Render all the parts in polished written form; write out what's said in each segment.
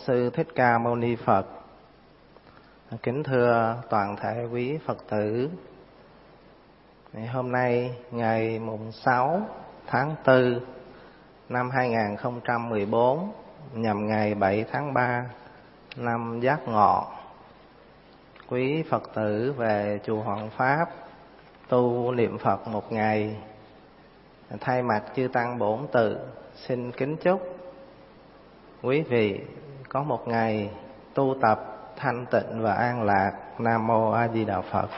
Sư Thích Ca Mâu Ni Phật. Kính thưa toàn thể quý Phật tử, hôm nay ngày mùng 6 tháng 4 năm 2014, nhằm ngày 7 tháng 3 năm Giáp Ngọ, quý Phật tử về chùa Hoàng Pháp tu niệm Phật một ngày. Thay mặt chư tăng bổn tự xin kính chúc quý vị có một ngày tu tập thanh tịnh và an lạc. Nam Mô A Di Đà Phật.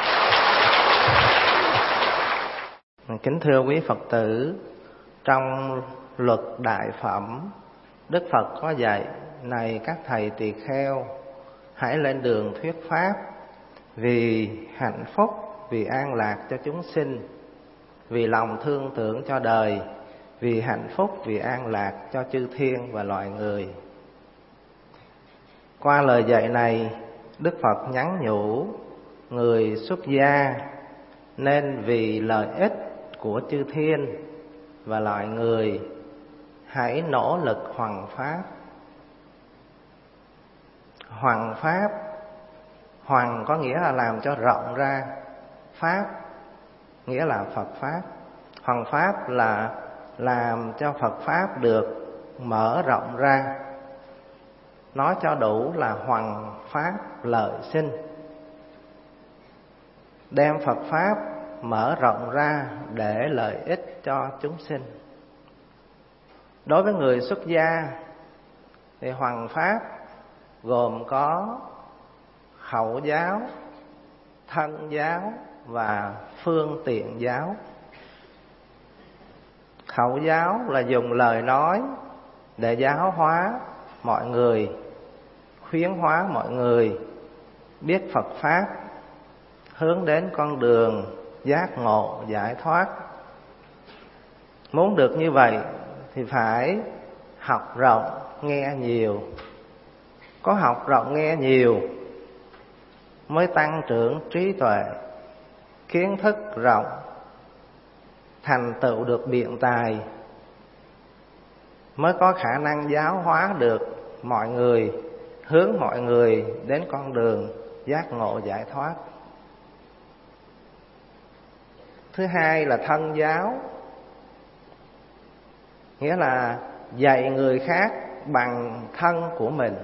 Kính thưa quý Phật tử, trong luật Đại Phẩm, Đức Phật có dạy: này các thầy tỳ kheo, hãy lên đường thuyết pháp vì hạnh phúc, vì an lạc cho chúng sinh, vì lòng thương tưởng cho đời, vì hạnh phúc, vì an lạc cho chư thiên và loài người. Qua lời dạy này, Đức Phật nhắn nhủ người xuất gia nên vì lợi ích của chư thiên và loài người hãy nỗ lực hoằng pháp. Hoằng pháp, hoằng có nghĩa là làm cho rộng ra, pháp nghĩa là Phật pháp. Hoằng pháp là làm cho Phật pháp được mở rộng ra. Nói cho đủ là hoằng pháp lợi sinh, đem Phật pháp mở rộng ra để lợi ích cho chúng sinh. Đối với người xuất gia thì hoằng pháp gồm có khẩu giáo, thân giáo và phương tiện giáo. Khẩu giáo là dùng lời nói để giáo hóa mọi người, khuyến hóa mọi người biết Phật pháp, hướng đến con đường giác ngộ giải thoát. Muốn được như vậy thì phải học rộng nghe nhiều. Có học rộng nghe nhiều mới tăng trưởng trí tuệ, kiến thức rộng, thành tựu được biện tài, mới có khả năng giáo hóa được mọi người, hướng mọi người đến con đường giác ngộ giải thoát. Thứ hai là thân giáo, nghĩa là dạy người khác bằng thân của mình.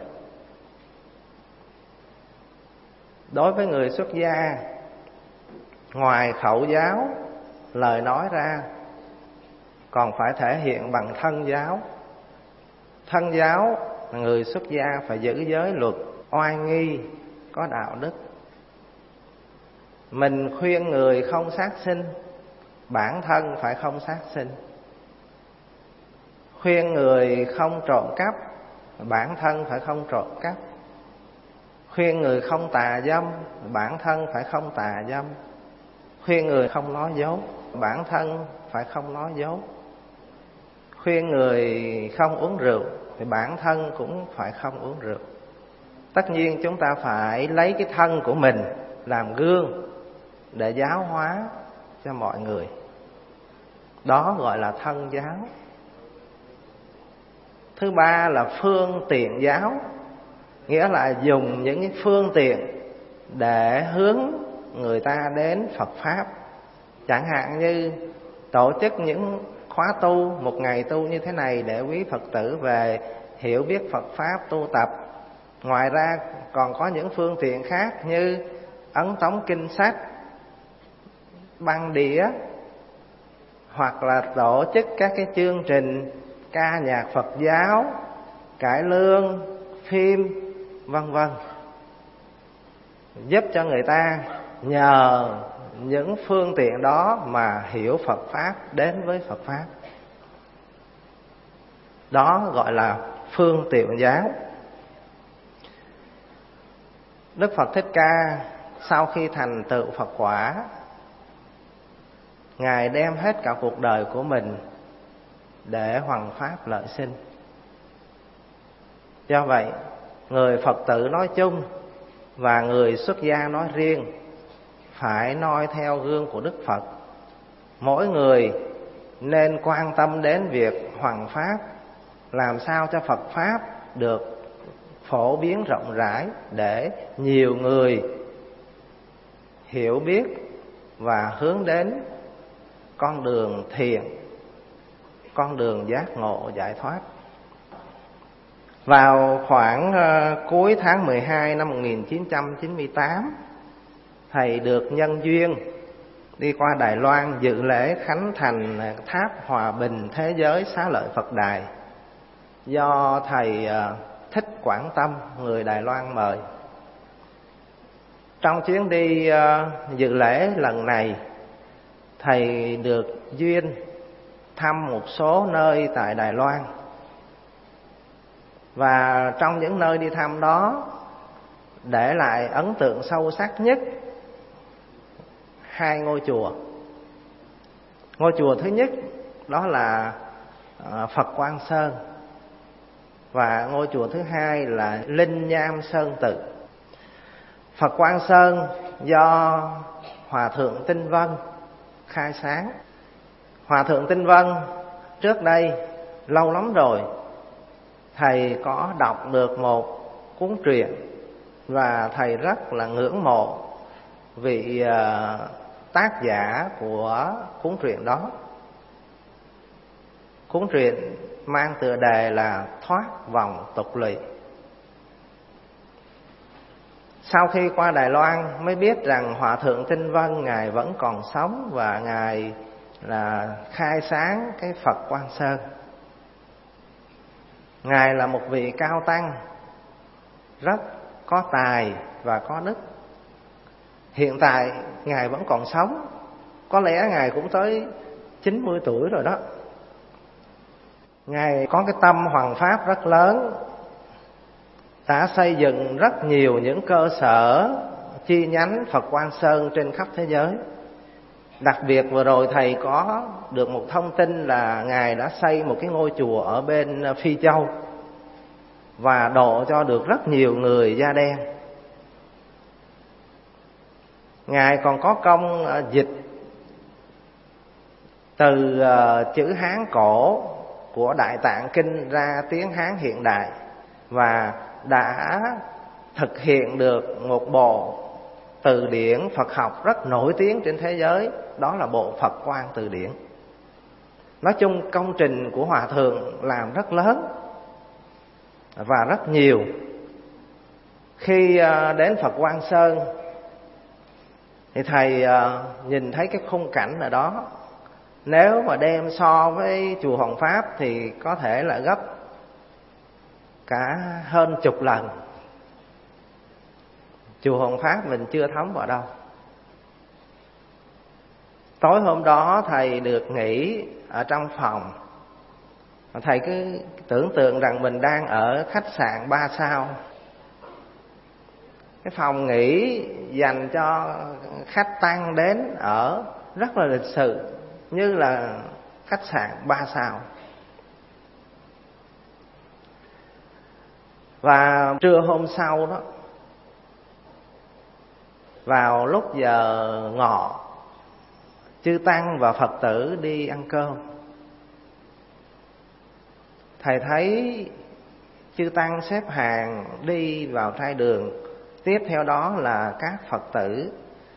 Đối với người xuất gia, ngoài khẩu giáo, lời nói ra, còn phải thể hiện bằng thân giáo. Thân giáo là người xuất gia phải giữ giới luật, oai nghi, có đạo đức. Mình khuyên người không sát sinh, bản thân phải không sát sinh. Khuyên người không trộm cắp, bản thân phải không trộm cắp. Khuyên người không tà dâm, bản thân phải không tà dâm. Khuyên người không nói dối, bản thân phải không nói dối. Khuyên người không uống rượu thì bản thân cũng phải không uống rượu. Tất nhiên chúng ta phải lấy cái thân của mình làm gương để giáo hóa cho mọi người. Đó gọi là thân giáo. Thứ ba là phương tiện giáo, nghĩa là dùng những cái phương tiện để hướng người ta đến Phật pháp. Chẳng hạn như tổ chức những khóa tu, một ngày tu như thế này để quý Phật tử về hiểu biết Phật pháp, tu tập. Ngoài ra còn có những phương tiện khác như ấn tống kinh sách, băng đĩa, hoặc là tổ chức các cái chương trình ca nhạc Phật giáo, cải lương, phim, vân vân, giúp cho người ta nhờ những phương tiện đó mà hiểu Phật pháp, đến với Phật pháp. Đó gọi là phương tiện giáo. Đức Phật Thích Ca sau khi thành tựu Phật quả, Ngài đem hết cả cuộc đời của mình để hoằng pháp lợi sinh. Do vậy, người Phật tử nói chung và người xuất gia nói riêng phải noi theo gương của Đức Phật. Mỗi người nên quan tâm đến việc hoằng pháp, làm sao cho Phật pháp được phổ biến rộng rãi để nhiều người hiểu biết và hướng đến con đường thiện, con đường giác ngộ giải thoát. Vào khoảng cuối tháng 12 năm 1998, thầy được nhân duyên đi qua Đài Loan dự lễ khánh thành tháp Hòa Bình Thế Giới Xá Lợi Phật Đài do thầy Thích Quảng Tâm, người Đài Loan mời. Trong chuyến đi dự lễ lần này, thầy được duyên thăm một số nơi tại Đài Loan. Và trong những nơi đi thăm đó, để lại ấn tượng sâu sắc nhất hai ngôi chùa. Ngôi chùa thứ nhất đó là Phật Quang Sơn, và ngôi chùa thứ hai là Linh Nham Sơn Tự. Phật Quang Sơn do Hòa Thượng Tinh Vân khai sáng. Hòa Thượng Tinh Vân trước đây lâu lắm rồi, thầy có đọc được một cuốn truyện và thầy rất là ngưỡng mộ vị tác giả của cuốn truyện đó. Cuốn truyện mang tựa đề là Thoát Vòng Tục Lụy. Sau khi qua Đài Loan mới biết rằng Hòa Thượng Tinh Vân Ngài vẫn còn sống và Ngài là khai sáng cái Phật Quang Sơn. Ngài là một vị cao tăng rất có tài và có đức. Hiện tại Ngài vẫn còn sống, có lẽ Ngài cũng tới 90 tuổi rồi đó. Ngài có cái tâm hoằng pháp rất lớn, đã xây dựng rất nhiều những cơ sở chi nhánh Phật Quang Sơn trên khắp thế giới. Đặc biệt vừa rồi thầy có được một thông tin là Ngài đã xây một cái ngôi chùa ở bên Phi Châu và độ cho được rất nhiều người da đen. Ngài còn có công dịch từ chữ Hán cổ của Đại Tạng Kinh ra tiếng Hán hiện đại, và đã thực hiện được một bộ từ điển Phật học rất nổi tiếng trên thế giới, đó là bộ Phật Quang Từ Điển. Nói chung công trình của Hòa Thượng làm rất lớn và rất nhiều. Khi đến Phật Quang Sơn thì thầy nhìn thấy cái khung cảnh ở đó, nếu mà đem so với chùa Hoàng Pháp thì có thể là gấp cả hơn chục lần. Chùa Hoàng Pháp mình chưa thấm vào đâu. Tối hôm đó thầy được nghỉ ở trong phòng. Thầy cứ tưởng tượng rằng mình đang ở khách sạn 3 sao. Cái phòng nghỉ dành cho khách tăng đến ở rất là lịch sự, như là khách sạn 3 sao. Và trưa hôm sau đó, vào lúc giờ ngọ, chư tăng và Phật tử đi ăn cơm. Thầy thấy chư tăng xếp hàng đi vào trai đường, tiếp theo đó là các Phật tử,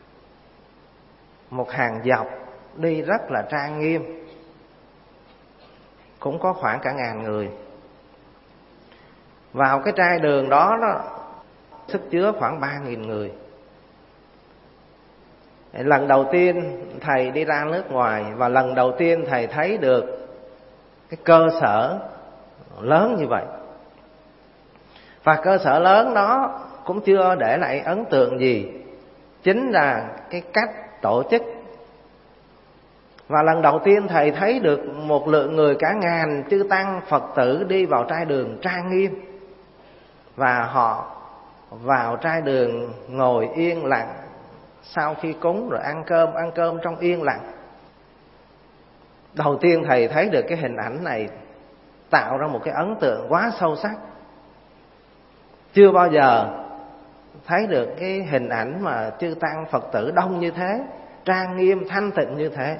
một hàng dọc đi rất là trang nghiêm, cũng có khoảng cả 1000 người. Vào cái trai đường đó sức chứa khoảng 3000 người. Lần đầu tiên thầy đi ra nước ngoài, và lần đầu tiên thầy thấy được cái cơ sở lớn như vậy. Và cơ sở lớn đó cũng chưa để lại ấn tượng gì, chính là cái cách tổ chức. Và lần đầu tiên thầy thấy được một lượng người cả 1000 chư tăng Phật tử đi vào trai đường trang nghiêm, và họ vào trai đường ngồi yên lặng sau khi cúng rồi ăn cơm trong yên lặng. Đầu tiên thầy thấy được cái hình ảnh này, tạo ra một cái ấn tượng quá sâu sắc. Chưa bao giờ thấy được cái hình ảnh mà chư tăng Phật tử đông như thế, trang nghiêm thanh tịnh như thế.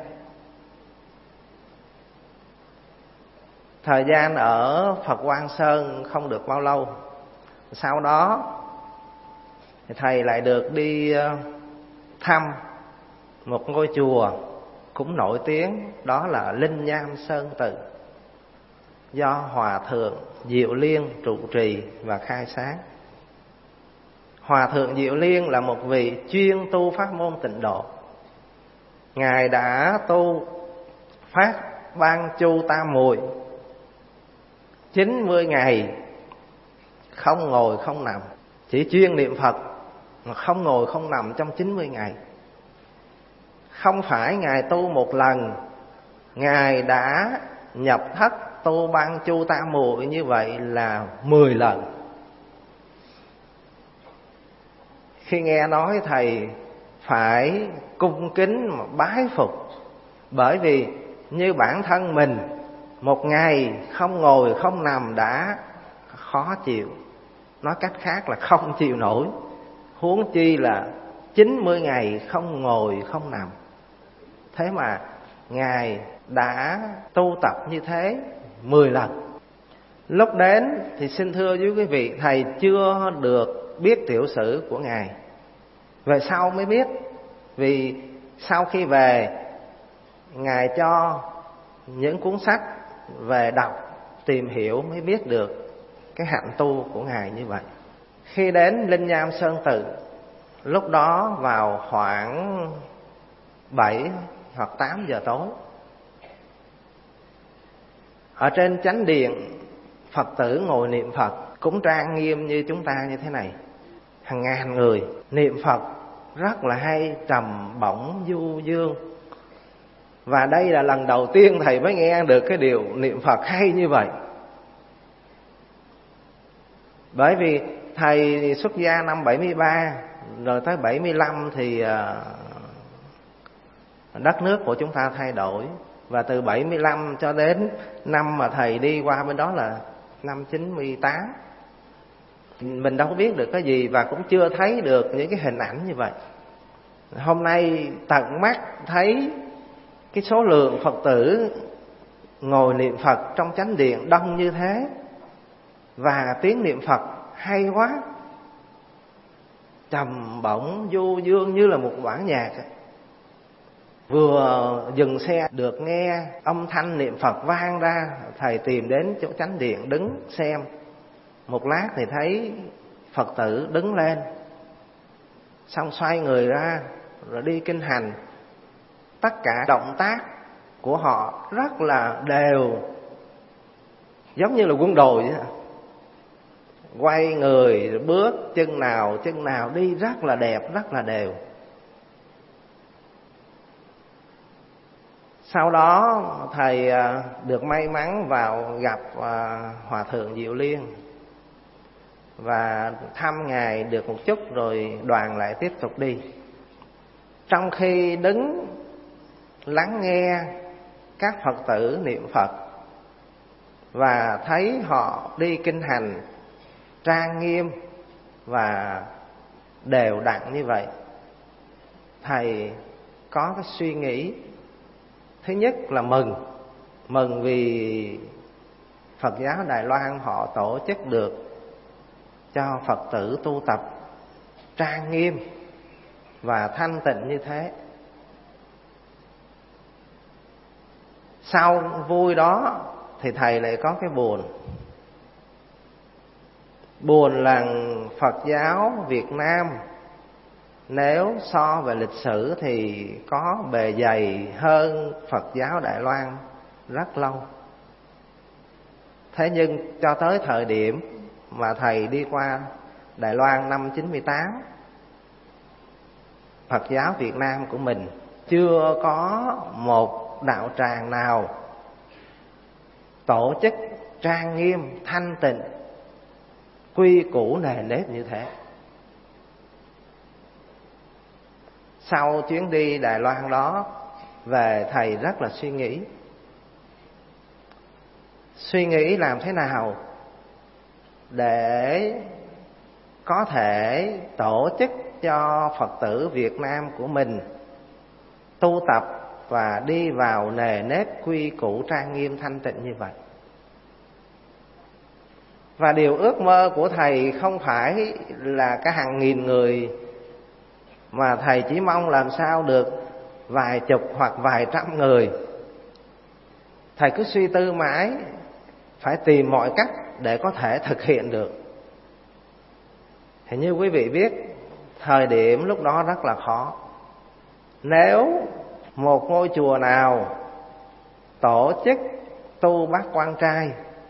Thời gian ở Phật Quang Sơn không được bao lâu, Sau đó thì thầy lại được đi thăm một ngôi chùa cũng nổi tiếng, đó là Linh Nham Sơn Tự, do Hòa Thượng Diệu Liên trụ trì và khai sáng. Hòa Thượng Diệu Liên là một vị chuyên tu pháp môn Tịnh Độ. Ngài đã tu phát Ban Chu Tam Muội 90 ngày, không ngồi không nằm, chỉ chuyên niệm Phật mà không ngồi không nằm trong 90 ngày. Không phải Ngài tu một lần, Ngài đã nhập thất tu Ban Chu Tam Muội như vậy là 10 lần. Khi nghe nói thầy phải cung kính mà bái phục, bởi vì như bản thân mình một ngày không ngồi không nằm đã khó chịu, nói cách khác là không chịu nổi, huống chi là 90 ngày không ngồi không nằm. Thế mà Ngài đã tu tập như thế 10 lần. Lúc đến thì xin thưa với quý vị, thầy chưa được biết tiểu sử của Ngài. Về sau mới biết, vì sau khi về Ngài cho những cuốn sách về đọc tìm hiểu mới biết được cái hạnh tu của Ngài như vậy. Khi đến Linh Nham Sơn Tự, lúc đó vào khoảng 7 hoặc 8 giờ tối, ở trên chánh điện Phật tử ngồi niệm Phật cũng trang nghiêm như chúng ta như thế này, hàng ngàn người niệm Phật rất là hay, trầm bổng du dương. Và đây là lần đầu tiên thầy mới nghe được cái điều niệm Phật hay như vậy. Bởi vì thầy xuất gia năm 73, rồi tới 75 thì đất nước của chúng ta thay đổi. Và từ 75 cho đến năm mà thầy đi qua bên đó là năm 98. Mình đâu có biết được cái gì và cũng chưa thấy được những cái hình ảnh như vậy. Hôm nay tận mắt thấy cái số lượng Phật tử ngồi niệm Phật trong chánh điện đông như thế, và tiếng niệm Phật hay quá, trầm bổng du dương như là một bản nhạc. Vừa dừng xe được nghe âm thanh niệm Phật vang ra, thầy tìm đến chỗ chánh điện đứng xem. Một lát thì thấy Phật tử đứng lên, xong xoay người ra rồi đi kinh hành. Tất cả động tác của họ rất là đều, giống như là quân đội vậy. Quay người bước chân nào đi rất là đẹp, rất là đều. Sau đó thầy được may mắn vào gặp Hòa Thượng Diệu Liên và thăm Ngài được một chút rồi đoàn lại tiếp tục đi. Trong khi đứng lắng nghe các Phật tử niệm Phật và thấy họ đi kinh hành trang nghiêm và đều đặn như vậy, thầy có cái suy nghĩ. Thứ nhất là mừng vì Phật giáo Đài Loan họ tổ chức được cho Phật tử tu tập trang nghiêm và thanh tịnh như thế. Sau vui đó thì thầy lại có cái buồn là Phật giáo Việt Nam nếu so về lịch sử thì có bề dày hơn Phật giáo Đài Loan rất lâu. Thế nhưng cho tới thời điểm mà thầy đi qua Đài Loan năm 98, Phật giáo Việt Nam của mình chưa có một đạo tràng nào tổ chức trang nghiêm, thanh tịnh, quy củ nề nếp như thế. Sau chuyến đi Đài Loan đó về, thầy rất là suy nghĩ làm thế nào để có thể tổ chức cho Phật tử Việt Nam của mình tu tập và đi vào nề nếp quy củ trang nghiêm thanh tịnh như vậy. Và điều ước mơ của thầy không phải là cả hàng nghìn người, mà thầy chỉ mong làm sao được vài chục hoặc vài trăm người. Thầy cứ suy tư mãi, phải tìm mọi cách để có thể thực hiện được. Thì như quý vị biết, thời điểm lúc đó rất là khó. Nếu một ngôi chùa nào tổ chức tu bát quan trai,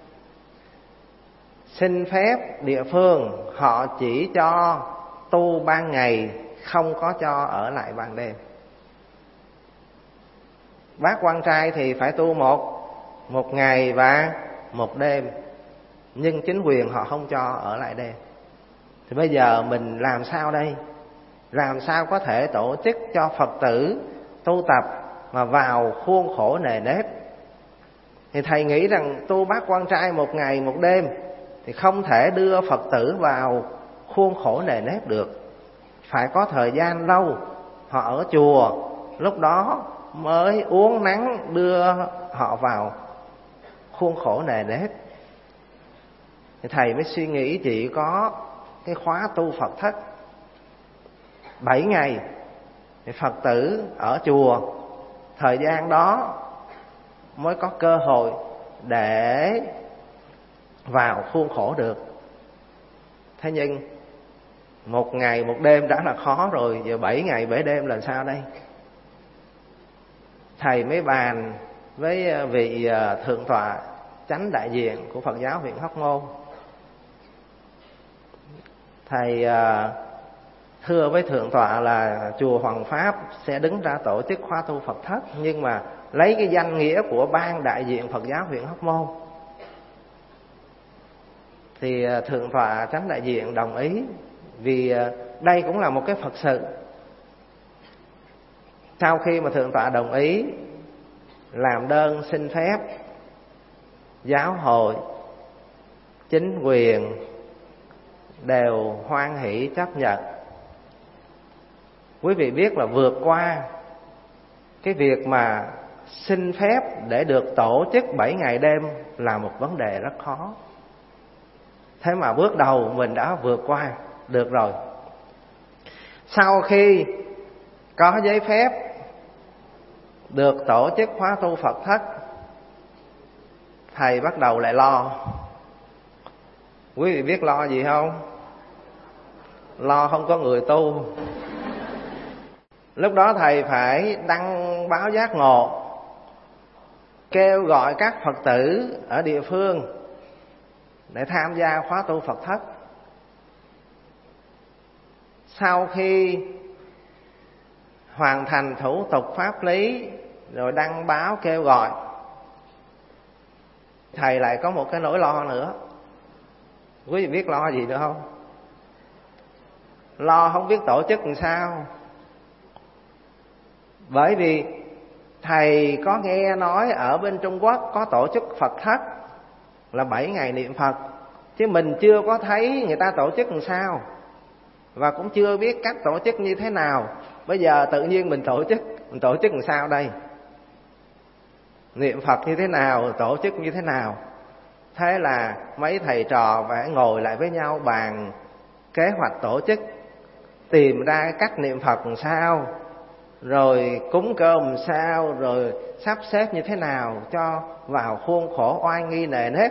xin phép địa phương họ chỉ cho tu ban ngày, không có cho ở lại ban đêm. Bát quan trai thì phải tu một ngày và một đêm, nhưng chính quyền họ không cho ở lại đêm. Thì bây giờ mình làm sao đây? Làm sao có thể tổ chức cho Phật tử tu tập mà vào khuôn khổ nề nếp? Thì thầy nghĩ rằng tu bát quan trai một ngày một đêm thì không thể đưa Phật tử vào khuôn khổ nề nếp được. Phải có thời gian lâu họ ở chùa, lúc đó mới uốn nắn đưa họ vào khuôn khổ nề nếp. Thì thầy mới suy nghĩ chỉ có cái khóa tu Phật thất 7 ngày thì Phật tử ở chùa, thời gian đó mới có cơ hội để vào khuôn khổ được. Thế nhưng một ngày một đêm đã là khó rồi, giờ 7 ngày 7 đêm làm sao đây? Thầy mới bàn với vị thượng tọa chánh đại diện của Phật giáo huyện Hóc Môn. Thầy thưa với thượng tọa là chùa Hoàng Pháp sẽ đứng ra tổ chức khóa tu Phật thất, nhưng mà lấy cái danh nghĩa của ban đại diện Phật giáo huyện Hóc Môn. Thì thượng tọa chánh đại diện đồng ý, vì đây cũng là một cái Phật sự. Sau khi mà thượng tọa đồng ý, làm đơn xin phép, giáo hội, chính quyền đều hoan hỷ chấp nhận. Quý vị biết là vượt qua cái việc mà xin phép để được tổ chức 7 ngày đêm là một vấn đề rất khó. Thế mà bước đầu mình đã vượt qua được rồi. Sau khi có giấy phép được tổ chức khóa tu Phật thất, thầy bắt đầu lại lo. Quý vị biết lo gì không? Lo không có người tu. Lúc đó thầy phải đăng báo giác ngộ, kêu gọi các Phật tử ở địa phương để tham gia khóa tu Phật thất. Sau khi hoàn thành thủ tục pháp lý rồi đăng báo kêu gọi, thầy lại có một cái nỗi lo nữa. Quý vị biết lo gì nữa không? Lo không biết tổ chức làm sao. Bởi vì thầy có nghe nói ở bên Trung Quốc có tổ chức Phật thất là 7 ngày niệm Phật, chứ mình chưa có thấy người ta tổ chức làm sao, và cũng chưa biết cách tổ chức như thế nào. Bây giờ tự nhiên mình tổ chức làm sao đây? Niệm Phật như thế nào, tổ chức như thế nào? Thế là mấy thầy trò phải ngồi lại với nhau bàn kế hoạch tổ chức, tìm ra cách niệm Phật làm sao, rồi cúng cơm làm sao, rồi sắp xếp như thế nào cho vào khuôn khổ oai nghi nề nếp.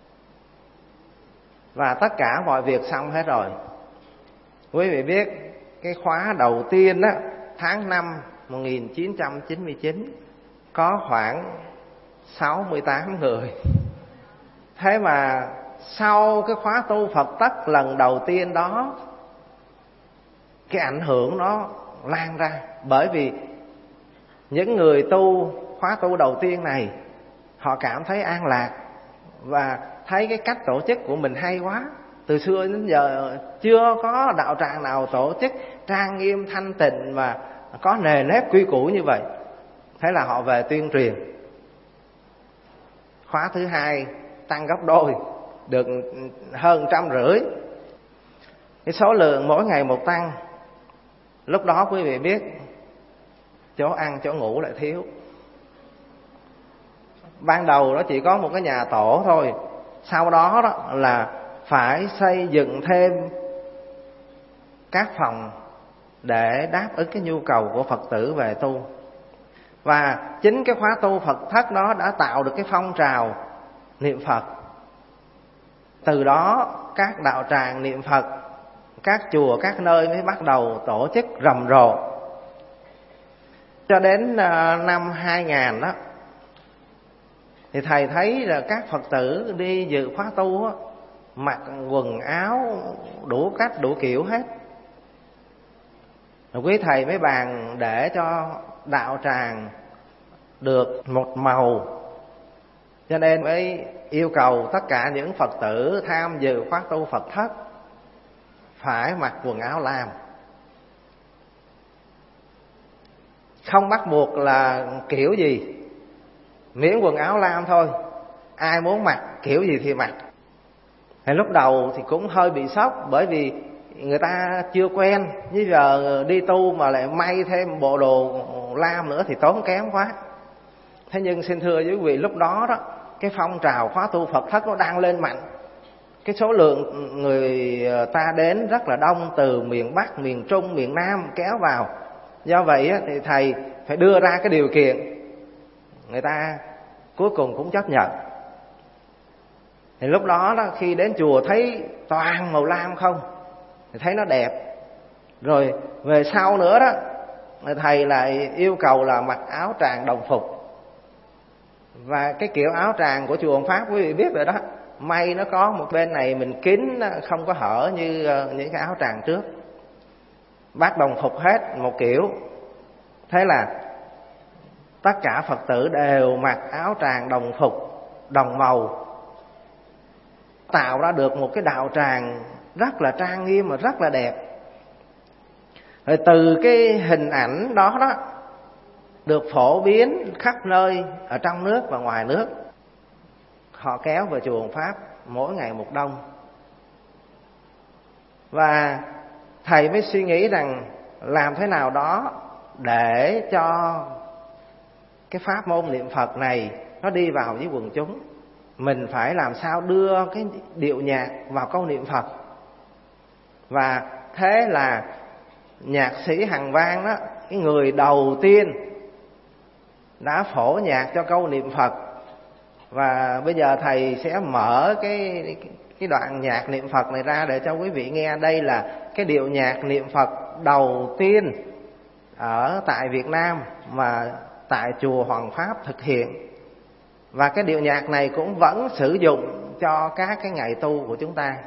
Và tất cả mọi việc xong hết rồi. Quý vị biết cái khóa đầu tiên á, tháng 5 1999 có khoảng 68 người. Thế mà sau cái khóa tu Phật tắc lần đầu tiên đó, cái ảnh hưởng nó lan ra. Bởi vì những người tu khóa tu đầu tiên này, họ cảm thấy an lạc và thấy cái cách tổ chức của mình hay quá. Từ xưa đến giờ chưa có đạo tràng nào tổ chức trang nghiêm thanh tịnh mà có nề nếp quy củ như vậy. Thế là họ về tuyên truyền. Khóa thứ hai tăng gấp đôi, được hơn 150. Cái số lượng mỗi ngày một tăng. Lúc đó quý vị biết, chỗ ăn chỗ ngủ lại thiếu. Ban đầu nó chỉ có một cái nhà tổ thôi, sau đó là phải xây dựng thêm các phòng để đáp ứng cái nhu cầu của Phật tử về tu. Và chính cái khóa tu Phật thất đó đã tạo được cái phong trào niệm Phật. Từ đó các đạo tràng niệm Phật, các chùa, các nơi mới bắt đầu tổ chức rầm rộ. Cho đến năm 2000 đó, thì thầy thấy là các Phật tử đi dự khóa tu á, mặc quần áo đủ cách đủ kiểu hết. Rồi quý thầy mới bàn để cho đạo tràng được một màu, cho nên mới yêu cầu tất cả những Phật tử tham dự khóa tu Phật thất phải mặc quần áo lam. Không bắt buộc là kiểu gì, miễn quần áo lam thôi, ai muốn mặc kiểu gì thì mặc. Thì lúc đầu thì cũng hơi bị sốc, bởi vì người ta chưa quen, bây giờ đi tu mà lại may thêm bộ đồ lam nữa thì tốn kém quá. Thế nhưng xin thưa với quý vị, lúc đó đó, cái phong trào khóa tu Phật thất nó đang lên mạnh. Cái số lượng người ta đến rất là đông, từ miền Bắc, miền Trung, miền Nam kéo vào. Do vậy thì thầy phải đưa ra cái điều kiện, người ta cuối cùng cũng chấp nhận. Thì lúc đó khi đến chùa thấy toàn màu lam không thì thấy nó đẹp. Rồi về sau nữa đó, thầy lại yêu cầu là mặc áo tràng đồng phục. Và cái kiểu áo tràng của chùa Hồng Pháp quý vị biết rồi đó, may nó có một bên này mình kín, không có hở như những cái áo tràng trước. Bác đồng phục hết một kiểu. Thế là tất cả Phật tử đều mặc áo tràng đồng phục, đồng màu, tạo ra được một cái đạo tràng rất là trang nghiêm và rất là đẹp. Rồi từ cái hình ảnh đó đó được phổ biến khắp nơi ở trong nước và ngoài nước. Họ kéo về chùa Hồng Pháp mỗi ngày một đông. Và thầy mới suy nghĩ rằng làm thế nào đó để cho cái pháp môn niệm Phật này nó đi vào với quần chúng. Mình phải làm sao đưa cái điệu nhạc vào câu niệm Phật. Và thế là nhạc sĩ Hằng Vang đó, cái người đầu tiên đã phổ nhạc cho câu niệm Phật. Và bây giờ thầy sẽ mở cái đoạn nhạc niệm Phật này ra để cho quý vị nghe. Đây là cái điệu nhạc niệm Phật đầu tiên ở tại Việt Nam mà tại chùa Hoàng Pháp thực hiện. Và cái điệu nhạc này cũng vẫn sử dụng cho các cái ngày tu của chúng ta.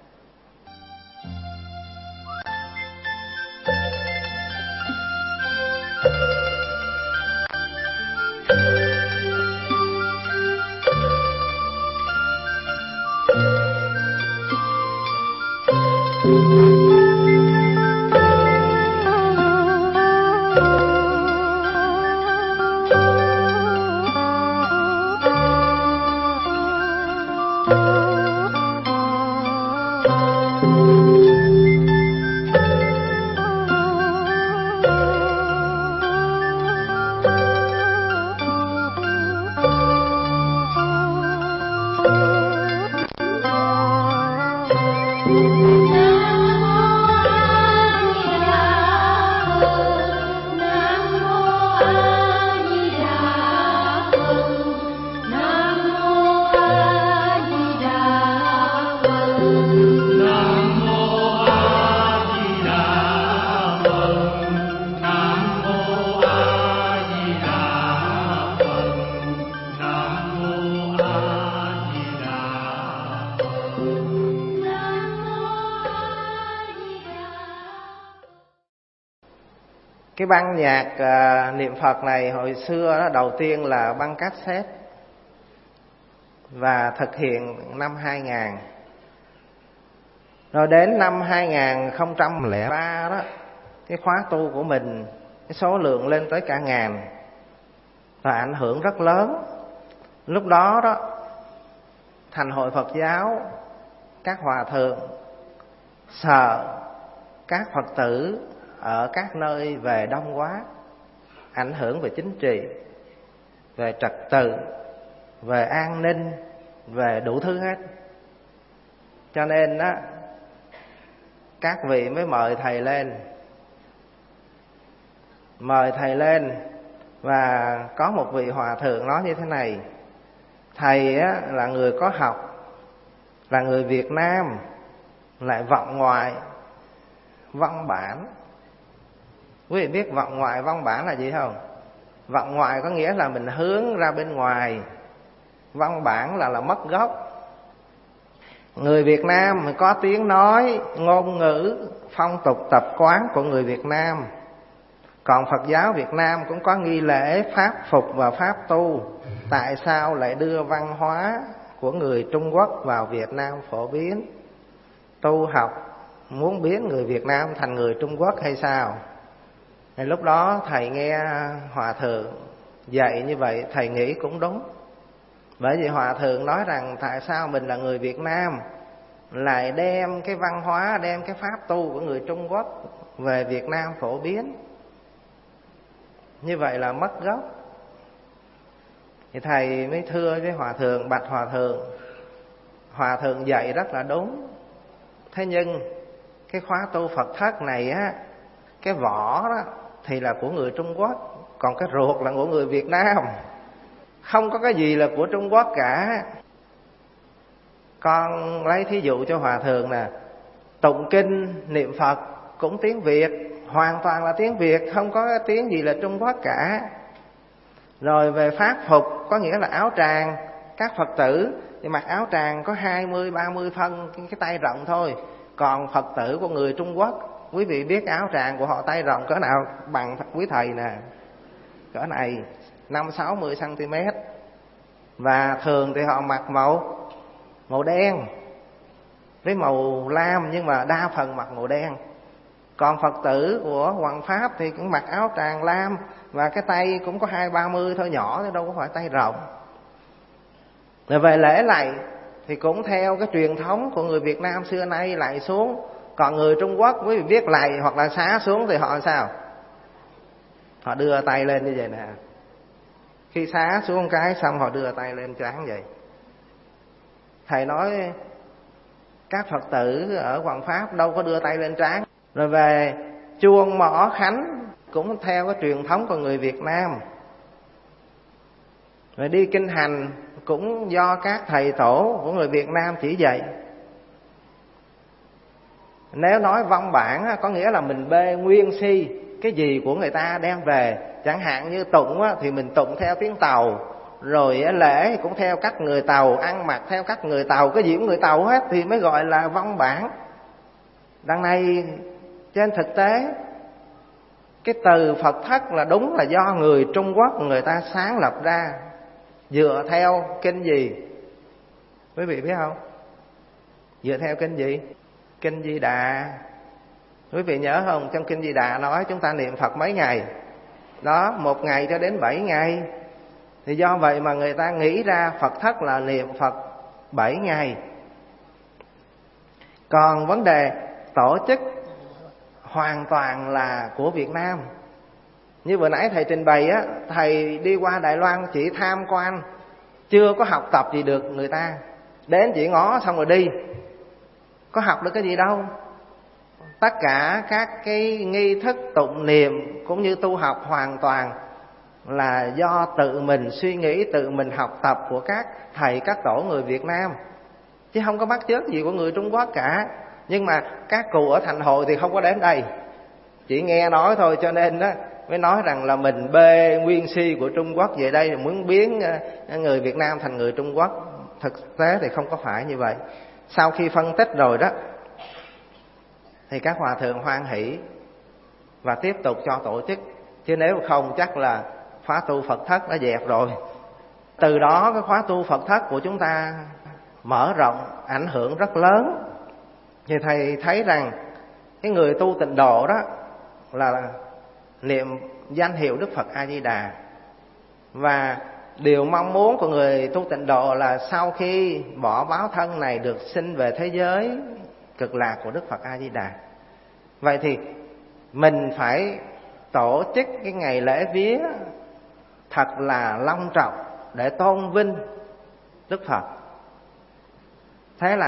Cái băng nhạc niệm Phật này hồi xưa đó, đầu tiên là băng cassette và thực hiện năm 2000. Rồi đến năm 2003 đó, cái khóa tu của mình cái số lượng lên tới cả ngàn và ảnh hưởng rất lớn. Lúc đó đó, Thành hội Phật giáo, các hòa thượng sợ các Phật tử ở các nơi về đông quá, ảnh hưởng về chính trị, về trật tự, về an ninh, về đủ thứ hết. Cho nên á, các vị mới mời thầy lên. Mời thầy lên và có một vị hòa thượng nói như thế này: thầy á, là người có học, là người Việt Nam, lại vọng ngoại văn bản. Quý vị biết vọng ngoại văn bản là gì không? Vọng ngoại có nghĩa là mình hướng ra bên ngoài, văn bản là mất gốc. Người Việt Nam có tiếng nói, ngôn ngữ, phong tục tập quán của người Việt Nam. Còn Phật giáo Việt Nam cũng có nghi lễ, pháp phục và pháp tu. Tại sao lại đưa văn hóa của người Trung Quốc vào Việt Nam phổ biến? Tu học muốn biến người Việt Nam thành người Trung Quốc hay sao? Thì lúc đó thầy nghe hòa thượng dạy như vậy, thầy nghĩ cũng đúng. Bởi vì hòa thượng nói rằng tại sao mình là người Việt Nam lại đem cái văn hóa, đem cái pháp tu của người Trung Quốc về Việt Nam phổ biến? Như vậy là mất gốc. Thì thầy mới thưa với hòa thượng: bạch hòa thượng dạy rất là đúng. Thế nhưng cái khóa tu Phật thất này á, cái vỏ đó thì là của người Trung Quốc, còn cái ruột là của người Việt Nam. Không có cái gì là của Trung Quốc cả. Con lấy thí dụ cho hòa thượng nè, tụng kinh niệm Phật cũng tiếng Việt, hoàn toàn là tiếng Việt, không có tiếng gì là Trung Quốc cả. Rồi về pháp phục có nghĩa là áo tràng, các Phật tử thì mặc áo tràng có 20-30 phân cái tay rộng thôi. Còn Phật tử của người Trung Quốc, quý vị biết áo tràng của họ tay rộng cỡ nào? Bằng quý thầy nè, cỡ này 50-60 cm. Và thường thì họ mặc màu đen với màu lam, nhưng mà đa phần mặc màu đen. Còn Phật tử của Hoàng Pháp thì cũng mặc áo tràng lam, và cái tay cũng có 20-30 thôi, nhỏ chứ đâu có phải tay rộng. Rồi về lễ lạy thì cũng theo cái truyền thống của người Việt Nam xưa nay lạy xuống. Còn người Trung Quốc quý vị biết lạy hoặc là xá xuống thì họ sao? Họ đưa tay lên như vậy nè. Khi xá xuống cái xong họ đưa tay lên trán vậy. Thầy nói các Phật tử ở Hoàng Pháp đâu có đưa tay lên trán. Rồi về chuông mõ khánh cũng theo cái truyền thống của người Việt Nam. Rồi đi kinh hành cũng do các thầy tổ của người Việt Nam chỉ dạy. Nếu nói văn bản có nghĩa là mình bê nguyên si cái gì của người ta đem về. Chẳng hạn như tụng thì mình tụng theo tiếng Tàu, rồi lễ cũng theo cách người Tàu, ăn mặc theo cách người Tàu, cái gì cũng người Tàu hết thì mới gọi là văn bản. Đằng này trên thực tế cái từ Phật thất là đúng là do người Trung Quốc người ta sáng lập ra, dựa theo kinh gì? Quý vị biết không? Dựa theo kinh gì? Kinh Di Đà. Quý vị nhớ không? Trong kinh Di Đà nói chúng ta niệm Phật mấy ngày? Đó, 1 ngày cho đến 7 ngày. Thì do vậy mà người ta nghĩ ra Phật thất là niệm Phật 7 ngày. Còn vấn đề tổ chức hoàn toàn là của Việt Nam. Như vừa nãy thầy trình bày á, thầy đi qua Đài Loan chỉ tham quan, chưa có học tập gì được người ta. Đến chỉ ngó xong rồi đi, có học được cái gì đâu. Tất cả các cái nghi thức tụng niệm cũng như tu học hoàn toàn là do tự mình suy nghĩ, tự mình học tập của các thầy các tổ người Việt Nam, chứ không có bắt chước gì của người Trung Quốc cả. Nhưng mà các cụ ở thành hội thì không có đến đây, chỉ nghe nói thôi, cho nên đó mới nói rằng là mình bê nguyên si của Trung Quốc về đây, muốn biến người Việt Nam thành người Trung Quốc. Thực tế thì không có phải như vậy. Sau khi phân tích rồi đó thì các hòa thượng hoan hỷ và tiếp tục cho tổ chức, chứ nếu không chắc là khóa tu Phật thất đã dẹp rồi. Từ đó cái khóa tu Phật thất của chúng ta mở rộng, ảnh hưởng rất lớn. Thì thầy thấy rằng cái người tu tịnh độ đó là niệm danh hiệu Đức Phật A Di Đà. Và điều mong muốn của người tu tịnh độ là sau khi bỏ báo thân này được sinh về thế giới cực lạc của Đức Phật A Di Đà. Vậy thì mình phải tổ chức cái ngày lễ vía thật là long trọng để tôn vinh Đức Phật. Thế là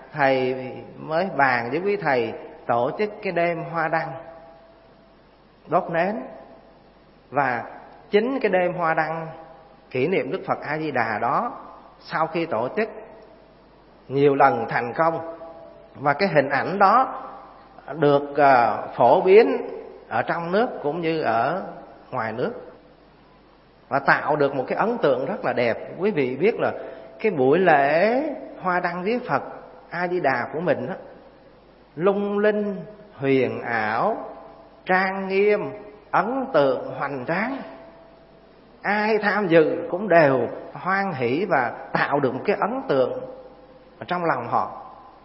thầy mới bàn với quý thầy tổ chức cái đêm hoa đăng đốt nến. Và chính cái đêm hoa đăng kỷ niệm Đức Phật A Di Đà đó, sau khi tổ chức nhiều lần thành công, và cái hình ảnh đó được phổ biến ở trong nước cũng như ở ngoài nước, và tạo được một cái ấn tượng rất là đẹp. Quý vị biết là cái buổi lễ hoa đăng viếng Phật A Di Đà của mình đó, lung linh, huyền ảo, trang nghiêm, ấn tượng, hoành tráng. Ai tham dự cũng đều hoan hỷ và tạo được một cái ấn tượng ở trong lòng họ.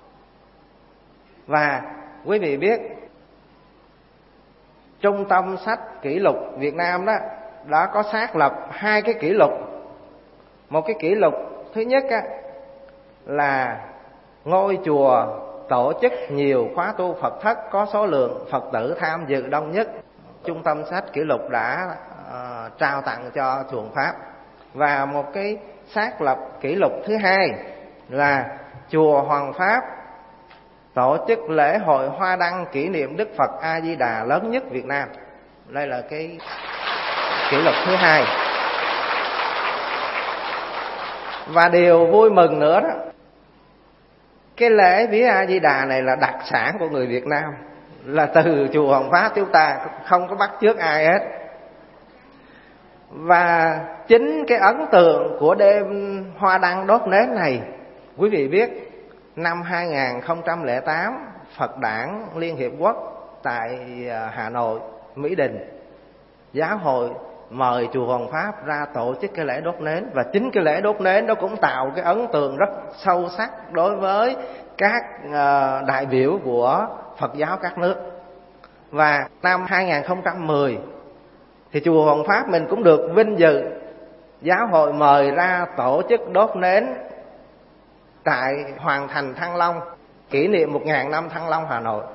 Và quý vị biết, Trung tâm sách kỷ lục Việt Nam đó đã có xác lập 2 cái kỷ lục. Một cái kỷ lục thứ nhất á, là ngôi chùa tổ chức nhiều khóa tu Phật thất có số lượng Phật tử tham dự đông nhất. Trung tâm sách kỷ lục đã trao tặng cho chùa Pháp. Và một cái xác lập kỷ lục thứ hai là chùa Hoàng Pháp tổ chức lễ hội hoa đăng kỷ niệm Đức Phật A Di Đà lớn nhất Việt Nam. Đây là cái kỷ lục thứ hai. Và điều vui mừng nữa đó, cái lễ viếng A Di Đà này là đặc sản của người Việt Nam, là từ chùa Hoàng Pháp chúng ta không có bắt chước ai hết. Và chính cái ấn tượng của đêm hoa đăng đốt nến này, quý vị biết năm 2008 Phật Đản Liên Hiệp Quốc tại Hà Nội, Mỹ Đình, giáo hội mời chùa Hoàng Pháp ra tổ chức cái lễ đốt nến. Và chính cái lễ đốt nến đó cũng tạo cái ấn tượng rất sâu sắc đối với các đại biểu của Phật giáo các nước. Và năm 2010 thì chùa Hoàng Pháp mình cũng được vinh dự giáo hội mời ra tổ chức đốt nến tại Hoàng Thành Thăng Long, kỷ niệm 1000 năm Thăng Long Hà Nội.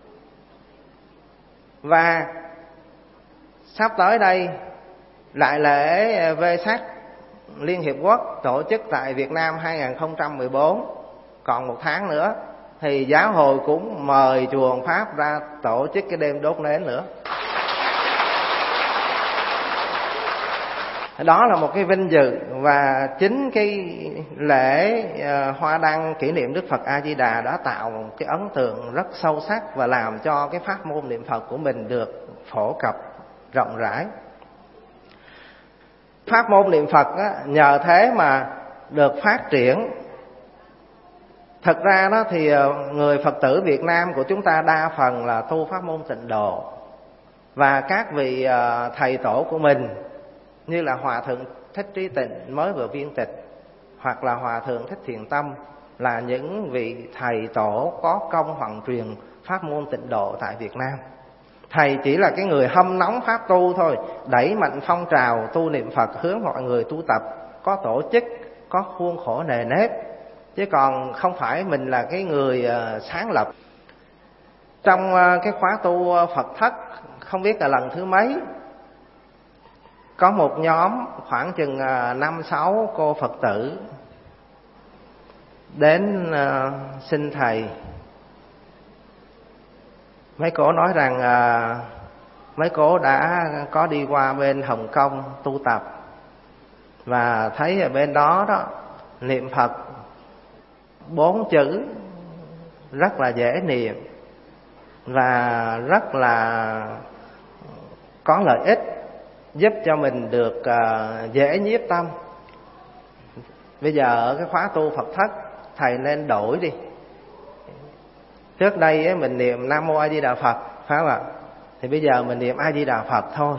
Và sắp tới đây lại lễ Vesak Liên Hiệp Quốc tổ chức tại Việt Nam 2014, còn 1 tháng nữa thì giáo hội cũng mời chùa Hoàng Pháp ra tổ chức cái đêm đốt nến nữa. Đó là một cái vinh dự. Và chính cái lễ hoa đăng kỷ niệm Đức Phật A Di Đà đã tạo một cái ấn tượng rất sâu sắc và làm cho cái pháp môn niệm Phật của mình được phổ cập rộng rãi. Pháp môn niệm Phật á, nhờ thế mà được phát triển. Thật ra đó thì người Phật tử Việt Nam của chúng ta đa phần là tu pháp môn Tịnh Độ. Và các vị thầy tổ của mình như là Hòa Thượng Thích Trí Tịnh mới vừa viên tịch, hoặc là Hòa Thượng Thích Thiện Tâm, là những vị thầy tổ có công hoằng truyền pháp môn Tịnh Độ tại Việt Nam. Thầy chỉ là cái người hâm nóng pháp tu thôi, đẩy mạnh phong trào tu niệm Phật, hướng mọi người tu tập, có tổ chức, có khuôn khổ nề nếp, chứ còn không phải mình là cái người sáng lập. Trong cái khóa tu Phật thất, không biết là lần thứ mấy, có một nhóm khoảng chừng 5-6 cô Phật tử đến xin thầy. Mấy cô nói rằng mấy cô đã có đi qua bên Hồng Kông tu tập, và thấy ở bên đó đó niệm Phật 4 chữ rất là dễ niệm và rất là có lợi ích, giúp cho mình được dễ nhiếp tâm. Bây giờ ở cái khóa tu Phật thất thầy nên đổi đi. Trước đây mình niệm Nam Mô A Di Đà Phật, phải không ạ? Thì bây giờ mình niệm A Di Đà Phật thôi,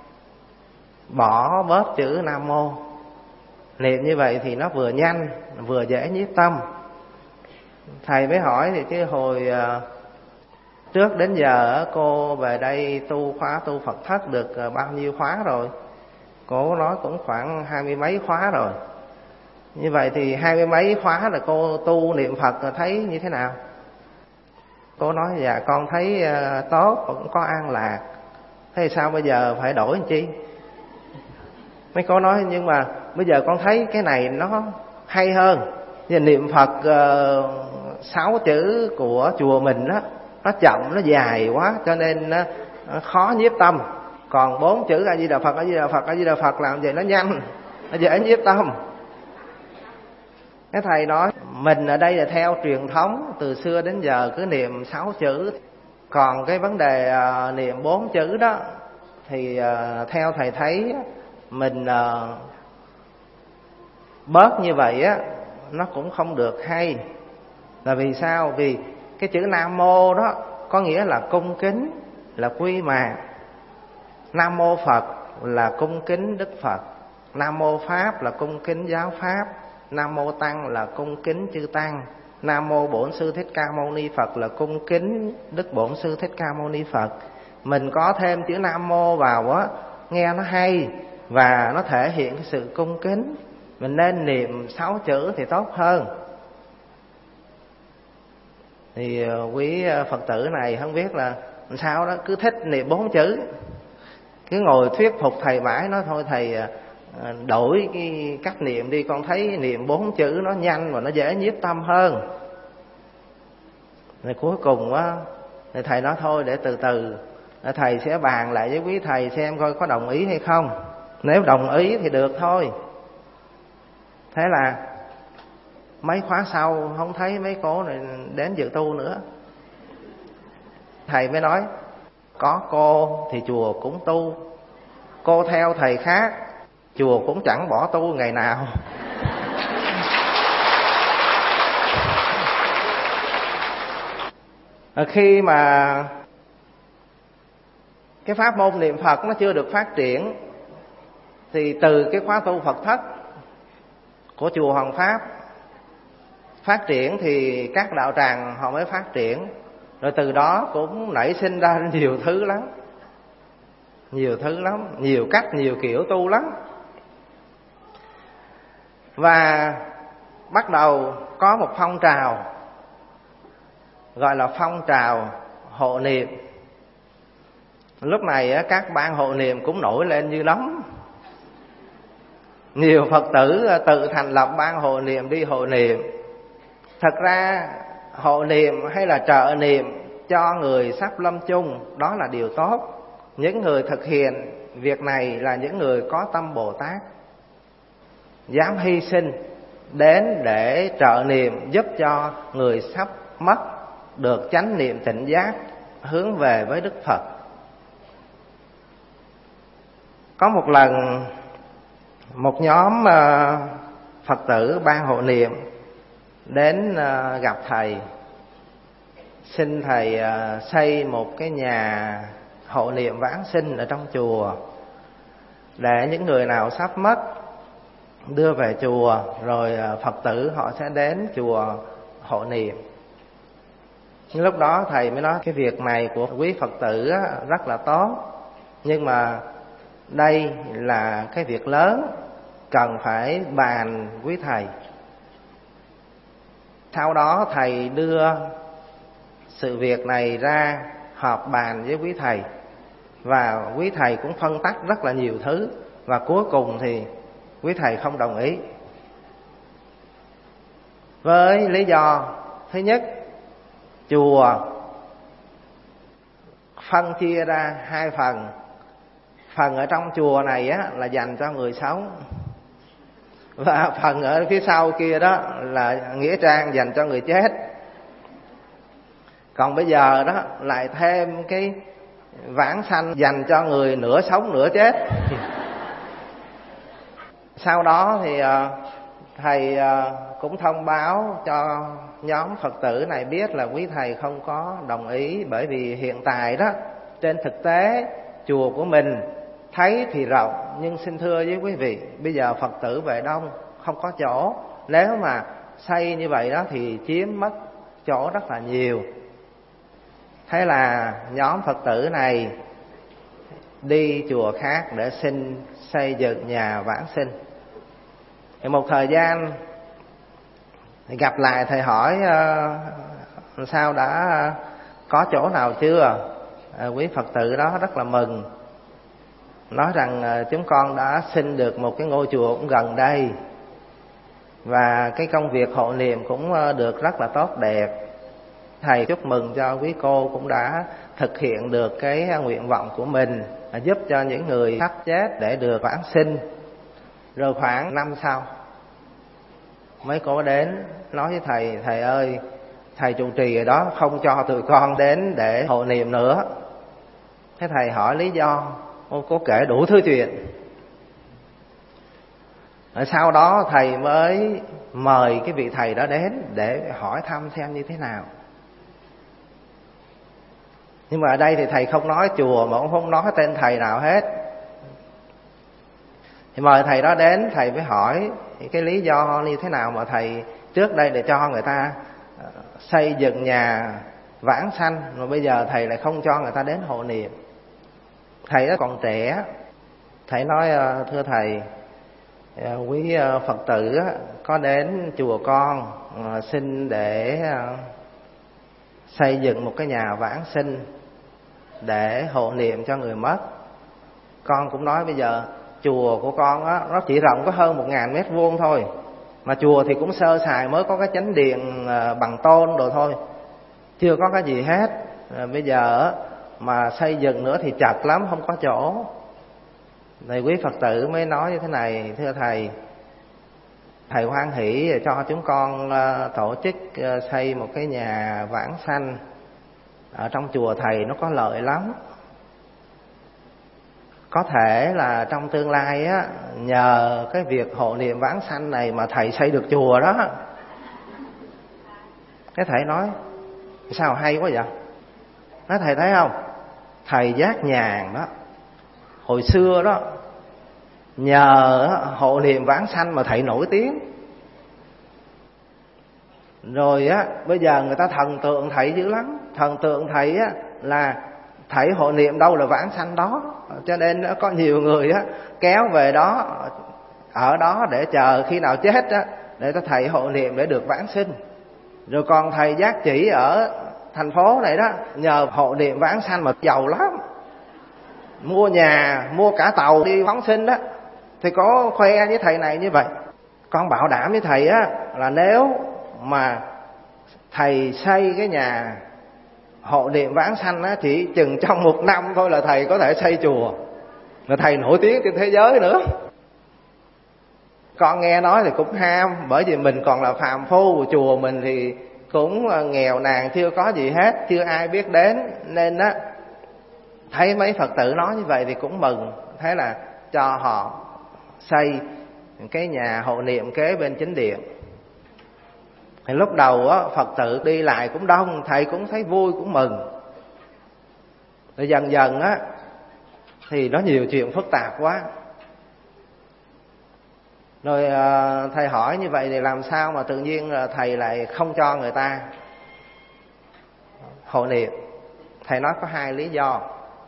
bỏ bớt chữ Nam Mô. Niệm như vậy thì nó vừa nhanh vừa dễ nhiếp tâm. Thầy mới hỏi thì chứ hồi trước đến giờ cô về đây tu khóa tu Phật thất được bao nhiêu khóa rồi? Cô nói cũng khoảng 20 mấy khóa rồi. Như vậy thì 20 mấy khóa là cô tu niệm Phật thấy như thế nào? Cô nói dạ con thấy tốt, cũng có an lạc. Thế sao bây giờ phải đổi làm chi? Mấy cô nói nhưng mà bây giờ con thấy cái này nó hay hơn. Niệm Phật 6 chữ của chùa mình đó, nó chậm, nó dài quá cho nên nó khó nhiếp tâm. Còn 4 chữ A Di Đà Phật, A Di Đà Phật, A Di Đà Phật làm vậy nó nhanh, nó dễ nhiếp tâm. Cái thầy nói mình ở đây là theo truyền thống từ xưa đến giờ cứ niệm 6 chữ. Còn cái vấn đề niệm 4 chữ đó thì theo thầy thấy mình bớt như vậy á nó cũng không được hay. Là vì sao? Vì cái chữ Nam Mô đó có nghĩa là cung kính, là quy mạng. Nam Mô Phật là cung kính Đức Phật. Nam Mô Pháp là cung kính giáo Pháp. Nam Mô Tăng là cung kính chư Tăng. Nam Mô Bổn Sư Thích Ca Mâu Ni Phật là cung kính Đức Bổn Sư Thích Ca Mâu Ni Phật. Mình có thêm chữ Nam Mô vào á, nghe nó hay và nó thể hiện cái sự cung kính. Mình nên niệm 6 chữ thì tốt hơn. Thì quý Phật tử này không biết là sao đó, cứ thích niệm 4 chữ. Cứ ngồi thuyết phục thầy mãi, nói thôi thầy đổi cái cách niệm đi, con thấy niệm 4 chữ nó nhanh và nó dễ nhiếp tâm hơn. Rồi cuối cùng á, thì thầy nói thôi để từ từ thầy sẽ bàn lại với quý thầy xem coi có đồng ý hay không. Nếu đồng ý thì được thôi. Thế là mấy khóa sau không thấy mấy cô này đến dự tu nữa. Thầy mới nói có cô thì chùa cũng tu, cô theo thầy khác chùa cũng chẳng bỏ tu ngày nào. Khi mà cái pháp môn niệm Phật nó chưa được phát triển thì từ cái khóa tu Phật thất của chùa Hoàng Pháp phát triển thì các đạo tràng họ mới phát triển. Rồi từ đó cũng nảy sinh ra nhiều thứ lắm. Nhiều thứ lắm, nhiều cách, nhiều kiểu tu lắm. Và bắt đầu có một phong trào gọi là phong trào hộ niệm. Lúc này các ban hộ niệm cũng nổi lên như nấm. Nhiều Phật tử tự thành lập ban hộ niệm đi hộ niệm. Thật ra hộ niệm hay là trợ niệm cho người sắp lâm chung đó là điều tốt. Những người thực hiện việc này là những người có tâm Bồ Tát, dám hy sinh đến để trợ niệm, giúp cho người sắp mất được chánh niệm tỉnh giác, hướng về với Đức Phật. Có một lần một nhóm Phật tử ban hộ niệm đến gặp thầy, xin thầy xây một cái nhà hộ niệm vãng sinh ở trong chùa, để những người nào sắp mất đưa về chùa, rồi Phật tử họ sẽ đến chùa hộ niệm. Nhưng lúc đó thầy mới nói cái việc này của quý Phật tử rất là tốt, nhưng mà đây là cái việc lớn, cần phải bàn quý thầy. Sau đó thầy đưa sự việc này ra họp bàn với quý thầy, và quý thầy cũng phân tích rất là nhiều thứ, và cuối cùng thì quý thầy không đồng ý. Với lý do thứ nhất, chùa phân chia ra 2 phần. Phần ở trong chùa này á là dành cho người sống, và phần ở phía sau kia đó là nghĩa trang dành cho người chết. Còn bây giờ đó lại thêm cái vãng sanh dành cho người nửa sống nửa chết. Sau đó thì thầy cũng thông báo cho nhóm Phật tử này biết là quý thầy không có đồng ý. Bởi vì hiện tại đó, trên thực tế chùa của mình thấy thì rộng, nhưng xin thưa với quý vị, bây giờ Phật tử về đông, không có chỗ. Nếu mà xây như vậy đó thì chiếm mất chỗ rất là nhiều. Thế là nhóm Phật tử này đi chùa khác để xin xây dựng nhà vãng sinh. Thì một thời gian gặp lại, thầy hỏi sao đã có chỗ nào chưa? Quý Phật tử đó rất là mừng, nói rằng chúng con đã xin được một cái ngôi chùa cũng gần đây. và cái công việc hộ niệm cũng được rất là tốt đẹp. Thầy chúc mừng cho quý cô cũng đã thực hiện được cái nguyện vọng của mình, giúp cho những người sắp chết để được vãng sinh. Rồi khoảng năm sau mấy cô đến nói với thầy: thầy ơi, thầy trụ trì ở đó không cho tụi con đến để hộ niệm nữa. Thế thầy hỏi lý do, cô kể đủ thứ chuyện. Sau đó thầy mới mời cái vị thầy đó đến để hỏi thăm xem như thế nào. Nhưng mà ở đây thì thầy không nói chùa mà cũng không nói tên thầy nào hết. Thì mời thầy đó đến, thầy mới hỏi cái lý do như thế nào mà thầy trước đây để cho người ta xây dựng nhà vãng sanh, mà bây giờ thầy lại không cho người ta đến hộ niệm. Thầy đó còn trẻ. Thầy nói: thưa thầy, quý Phật tử có đến chùa con xin để xây dựng một cái nhà vãng sinh để hộ niệm cho người mất. Con cũng nói bây giờ chùa của con á, nó chỉ rộng có hơn 1.000 mét vuông thôi, mà chùa thì cũng sơ sài, mới có cái chánh điện bằng tôn rồi thôi, chưa có cái gì hết. Bây giờ mà xây dựng nữa thì chật lắm, không có chỗ. Thì quý Phật tử mới nói như thế này: thưa thầy, thầy hoan hỷ cho chúng con tổ chức xây một cái nhà vãng sanh ở trong chùa thầy, nó có lợi lắm. Có thể là trong tương lai á, nhờ cái việc hộ niệm vãng sanh này mà thầy xây được chùa đó. Cái thầy nói: sao hay quá vậy? Nói thầy thấy không, thầy Giác Nhàn đó, hồi xưa đó, nhờ hộ niệm vãng sanh mà thầy nổi tiếng. Rồi á, bây giờ người ta thần tượng thầy dữ lắm. Thần tượng thầy á là thầy hộ niệm đâu là vãng sanh đó. Cho nên có nhiều người á kéo về đó, ở đó để chờ khi nào chết á, để cho thầy hộ niệm để được vãng sinh. Rồi còn thầy Giác Chỉ ở thành phố này đó, nhờ hộ niệm vãng sanh mà giàu lắm, mua nhà, mua cả tàu đi phóng sinh đó. Thì có khoe với thầy này như vậy. Con bảo đảm với thầy á, là nếu mà thầy xây cái nhà hộ niệm vãng sanh á, chỉ chừng trong 1 năm thôi là thầy có thể xây chùa, là thầy nổi tiếng trên thế giới nữa. Con nghe nói thì cũng ham, bởi vì mình còn là phàm phu, chùa mình thì cũng nghèo nàn, chưa có gì hết, chưa ai biết đến. Nên á, thấy mấy Phật tử nói như vậy thì cũng mừng. Thế là cho họ xây cái nhà hộ niệm kế bên chính điện. Thì lúc đầu á, Phật tử đi lại cũng đông, thầy cũng thấy vui, cũng mừng. Rồi dần dần á, thì nó nhiều chuyện phức tạp quá. Rồi thầy hỏi như vậy thì làm sao mà tự nhiên thầy lại không cho người ta hộ niệm? Thầy nói có 2 lý do.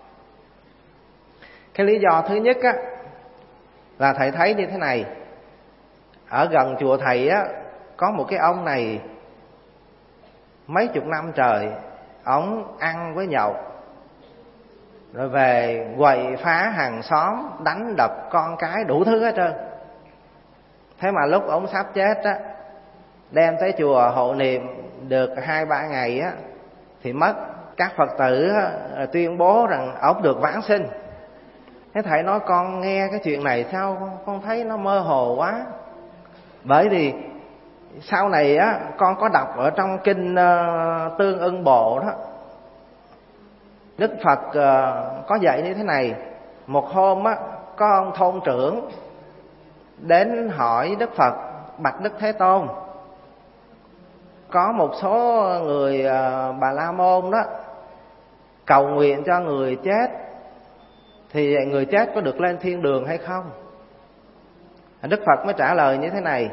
Cái lý do thứ nhất á, là thầy thấy như thế này. Ở gần chùa thầy á, có một cái ông này mấy chục năm trời, ông ăn với nhậu, rồi về quậy phá hàng xóm, đánh đập con cái đủ thứ hết trơn. Thế mà lúc ông sắp chết á, đem tới chùa hộ niệm được 2-3 ngày á, thì mất. Các Phật tử tuyên bố rằng ông được vãng sinh. Thế thầy nói con nghe cái chuyện này sao con thấy nó mơ hồ quá. Bởi vì sau này á, con có đọc ở trong kinh Tương Ưng Bộ đó, Đức Phật có dạy như thế này. Một hôm á, có ông thôn trưởng đến hỏi Đức Phật: bạch Đức Thế Tôn, có một số người Bà La Môn đó cầu nguyện cho người chết, thì người chết có được lên thiên đường hay không? Đức Phật mới trả lời như thế này: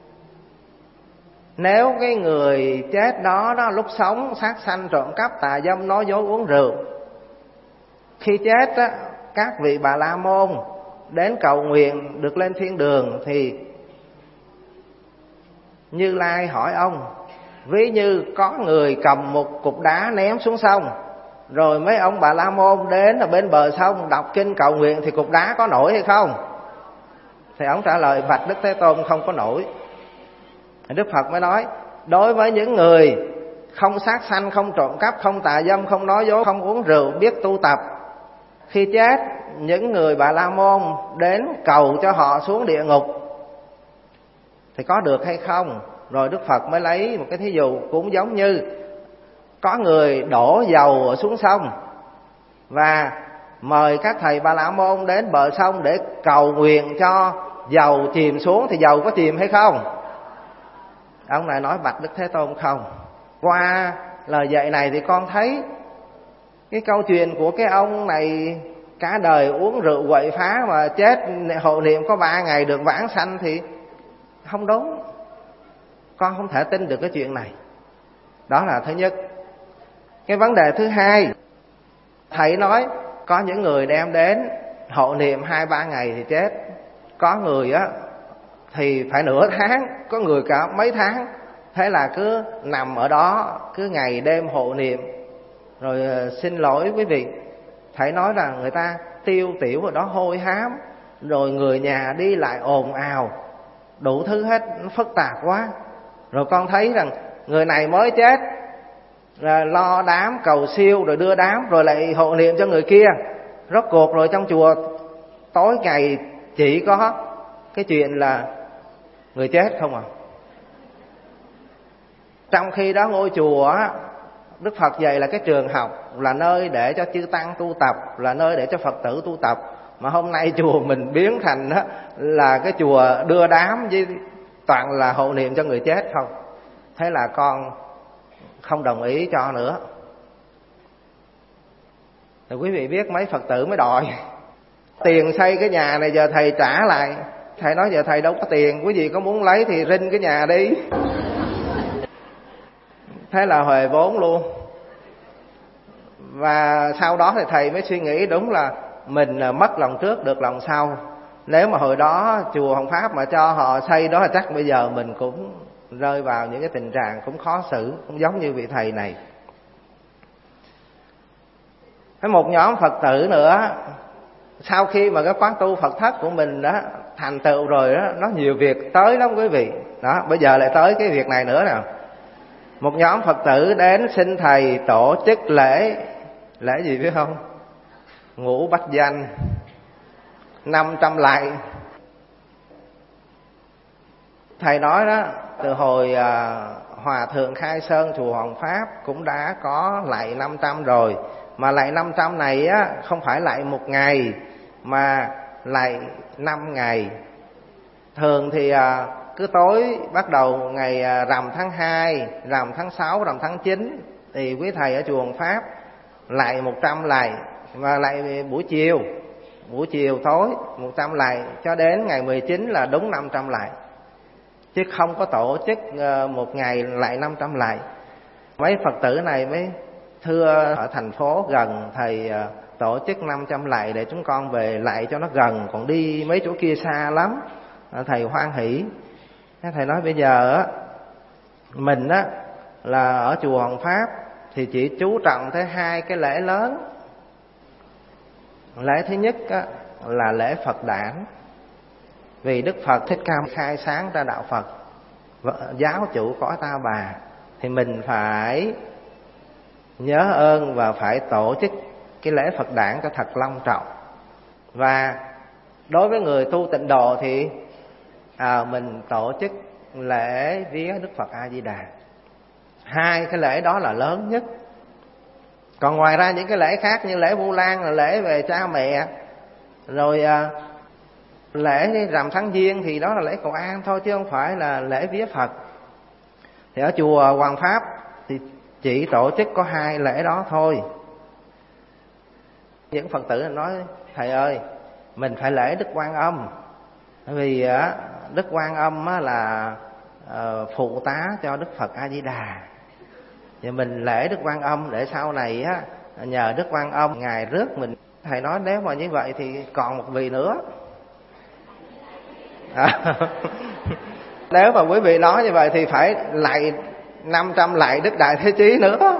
nếu cái người chết đó lúc sống sát sanh, trộm cắp, tà dâm, nói dối, uống rượu, khi chết á, các vị Bà La Môn đến cầu nguyện được lên thiên đường, thì Như Lai hỏi ông: ví như có người cầm một cục đá ném xuống sông, rồi mấy ông Bà La Môn đến ở bên bờ sông đọc kinh cầu nguyện, thì cục đá có nổi hay không? Thì ông trả lời: bạch Đức Thế Tôn, không có nổi. Đức Phật mới nói đối với những người không sát sanh, không trộm cắp, không tà dâm, không nói dối, không uống rượu, biết tu tập, khi chết những người Bà La Môn đến cầu cho họ xuống địa ngục thì có được hay không? Rồi Đức Phật mới lấy một cái thí dụ cũng giống như có người đổ dầu xuống sông và mời các thầy Bà La Môn đến bờ sông để cầu nguyện cho dầu chìm xuống, thì dầu có chìm hay không? Ông này nói bạch Đức Thế Tôn không. Qua lời dạy này thì con thấy cái câu chuyện của cái ông này cả đời uống rượu quậy phá mà chết hộ niệm có 3 ngày được vãng sanh thì không đúng. Con không thể tin được cái chuyện này. Đó là thứ nhất. Cái vấn đề thứ hai, thầy nói có những người đem đến hộ niệm 2-3 ngày thì chết. Có người á thì phải nửa tháng, có người cả mấy tháng. Thế là cứ nằm ở đó, cứ ngày đêm hộ niệm. Rồi xin lỗi quý vị, thầy nói rằng người ta tiêu tiểu ở đó hôi hám, rồi người nhà đi lại ồn ào, đủ thứ hết, nó phức tạp quá. Rồi con thấy rằng người này mới chết, rồi lo đám cầu siêu, rồi đưa đám, rồi lại hộ niệm cho người kia. Rốt cuộc rồi trong chùa tối ngày chỉ có cái chuyện là người chết không à. Trong khi đó ngôi chùa Đức Phật dạy là cái trường học, là nơi để cho chư tăng tu tập, là nơi để cho Phật tử tu tập. Mà hôm nay chùa mình biến thành đó là cái chùa đưa đám với toàn là hộ niệm cho người chết không. Thế là con không đồng ý cho nữa. Thì quý vị biết mấy Phật tử mới đòi tiền xây cái nhà này, giờ thầy trả lại. Thầy nói giờ thầy đâu có tiền, quý vị có muốn lấy thì rinh cái nhà đi. Thế là huề vốn luôn. Và sau đó thì thầy mới suy nghĩ đúng là mình mất lòng trước được lòng sau. Nếu mà hồi đó chùa Hồng Pháp mà cho họ xây đó, chắc bây giờ mình cũng rơi vào những cái tình trạng cũng khó xử, cũng giống như vị thầy này. Cái một nhóm Phật tử nữa, sau khi mà cái khóa tu Phật thất của mình đó thành tựu rồi đó, nó nhiều việc tới lắm quý vị. Đó, bây giờ lại tới cái việc này nữa nè. Một nhóm Phật tử đến xin thầy tổ chức lễ gì biết không? Ngũ Bách Danh 500 lạy. Thầy nói đó, từ hồi Hòa Thượng Khai Sơn chùa Hoàng Pháp cũng đã có lạy 500 rồi. Mà lạy 500 này á, không phải lạy 1 ngày mà lạy 5 ngày. Thường thì cứ tối bắt đầu ngày rằm tháng 2, rằm tháng 6, rằm tháng 9 thì quý thầy ở chùa Hoàng Pháp lạy 100 lạy. Và lạy buổi chiều tối 100 lạy cho đến ngày 19 là đúng 500 lạy. Chứ không có tổ chức một ngày lạy 500 lạy. Mấy Phật tử này mới thưa ở thành phố gần thầy tổ chức 500 lạy để chúng con về lạy cho nó gần, còn đi mấy chỗ kia xa lắm. Thầy hoan hỷ. Thầy nói bây giờ á, mình á là ở chùa Hoàng Pháp thì chỉ chú trọng tới 2 cái lễ lớn. Lễ thứ nhất á, là lễ Phật đản. Vì Đức Phật Thích Ca khai sáng ra đạo Phật, giáo chủ cõi Ta Bà, thì mình phải nhớ ơn và phải tổ chức cái lễ Phật đản cho thật long trọng. Và đối với người tu tịnh độ thì mình tổ chức lễ vía Đức Phật A Di Đà. 2 cái lễ đó là lớn nhất. Còn ngoài ra những cái lễ khác như lễ Vu Lan là lễ về cha mẹ, rồi lễ rằm tháng Giêng thì đó là lễ cầu an thôi, chứ không phải là lễ vía Phật. Thì ở chùa Hoàng Pháp thì chỉ tổ chức có 2 lễ đó thôi. Những Phật tử nói thầy ơi, mình phải lễ Đức Quan Âm. Vì Đức Quan Âm là phụ tá cho Đức Phật A Di Đà. Và mình lễ Đức Quan Âm để sau này á, nhờ Đức Quan Âm ngài rước mình. Thầy nói nếu mà như vậy thì còn một vị nữa. Nếu mà quý vị nói như vậy thì phải lạy 500 lạy Đức Đại Thế Chí nữa.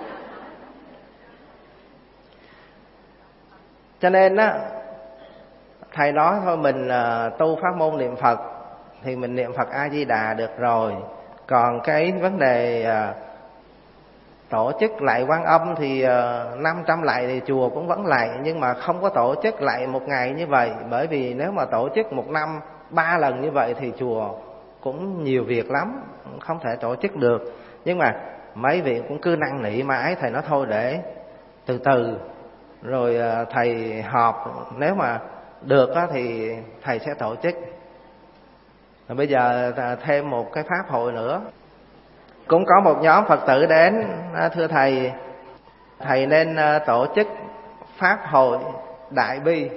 Cho nên á, thầy nói thôi mình tu pháp môn niệm Phật thì mình niệm Phật A Di Đà được rồi. Còn cái vấn đề tổ chức lạy Quan Âm thì 500 lạy thì chùa cũng vẫn lạy, nhưng mà không có tổ chức lạy một ngày như vậy. Bởi vì nếu mà tổ chức một năm 3 lần như vậy thì chùa cũng nhiều việc lắm, không thể tổ chức được. Nhưng mà mấy vị cũng cứ năn nỉ mãi, thầy nói thôi để từ từ rồi thầy họp, nếu mà được thì thầy sẽ tổ chức. Rồi bây giờ thêm một cái pháp hội nữa, cũng có một nhóm Phật tử đến: thưa thầy, thầy nên tổ chức pháp hội Đại Bi.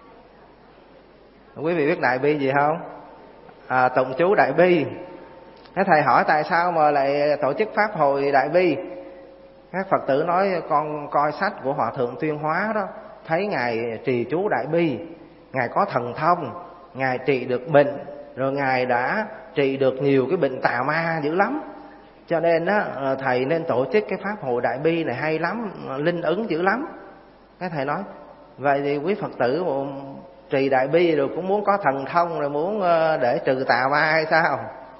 Quý vị biết Đại Bi gì không? Tụng chú Đại Bi. Thầy hỏi tại sao mà lại tổ chức pháp hội Đại Bi? Các Phật tử nói con coi sách của Hòa Thượng Tuyên Hóa đó, thấy Ngài trì chú Đại Bi, Ngài có thần thông, Ngài trị được bệnh, rồi Ngài đã trị được nhiều cái bệnh tà ma dữ lắm. Cho nên đó, thầy nên tổ chức cái pháp hội Đại Bi này hay lắm, linh ứng dữ lắm. Cái thầy nói, vậy thì quý Phật tử trì Đại Bi rồi cũng muốn có thần thông, rồi muốn để trừ tà ma hay sao?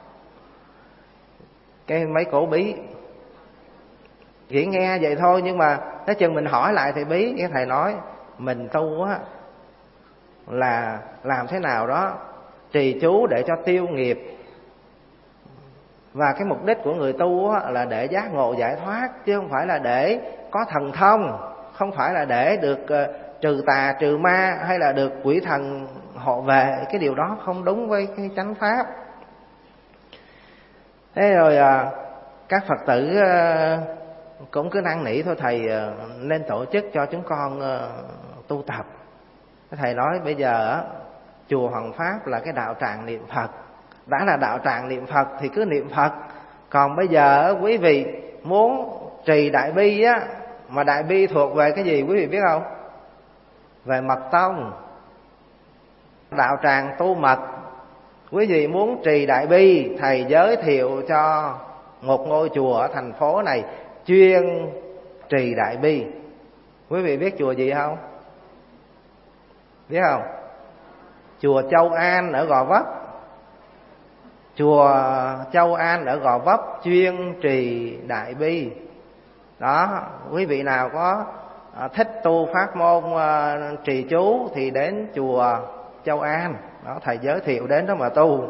Cái mấy cổ bí, chỉ nghe vậy thôi, nhưng mà nói chừng mình hỏi lại thì bí. Cái thầy nói mình tu á là làm thế nào đó trì chú để cho tiêu nghiệp, và cái mục đích của người tu á là để giác ngộ giải thoát, chứ không phải là để có thần thông, không phải là để được trừ tà trừ ma hay là được quỷ thần hộ vệ. Cái điều đó không đúng với cái chánh pháp. Thế rồi các Phật tử cũng cứ năn nỉ thôi thầy nên tổ chức cho chúng con tu tập. Thầy nói bây giờ chùa Hoàng Pháp là cái đạo tràng niệm Phật, đã là đạo tràng niệm Phật thì cứ niệm Phật. Còn bây giờ quý vị muốn trì Đại Bi á, mà Đại Bi thuộc về cái gì quý vị biết không? Về mật tông, đạo tràng tu mật. Quý vị muốn trì Đại Bi, thầy giới thiệu cho một ngôi chùa ở thành phố này chuyên trì Đại Bi. Quý vị biết chùa gì không? Biết không? Chùa Châu An ở Gò Vấp. Chùa Châu An ở Gò Vấp chuyên trì Đại Bi. Đó, quý vị nào có thích tu pháp môn trì chú thì đến chùa Châu An. Đó, thầy giới thiệu đến đó mà tu.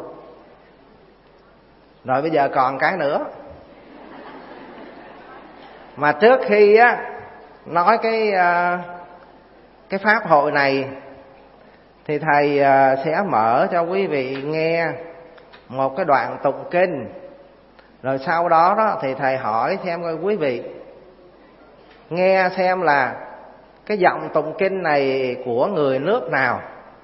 Rồi bây giờ còn cái nữa. Mà trước khi nói cái pháp hội này thì thầy sẽ mở cho quý vị nghe một cái đoạn tụng kinh. Rồi sau đó thì thầy hỏi xem coi quý vị nghe xem là cái giọng tụng kinh này của người nước nào.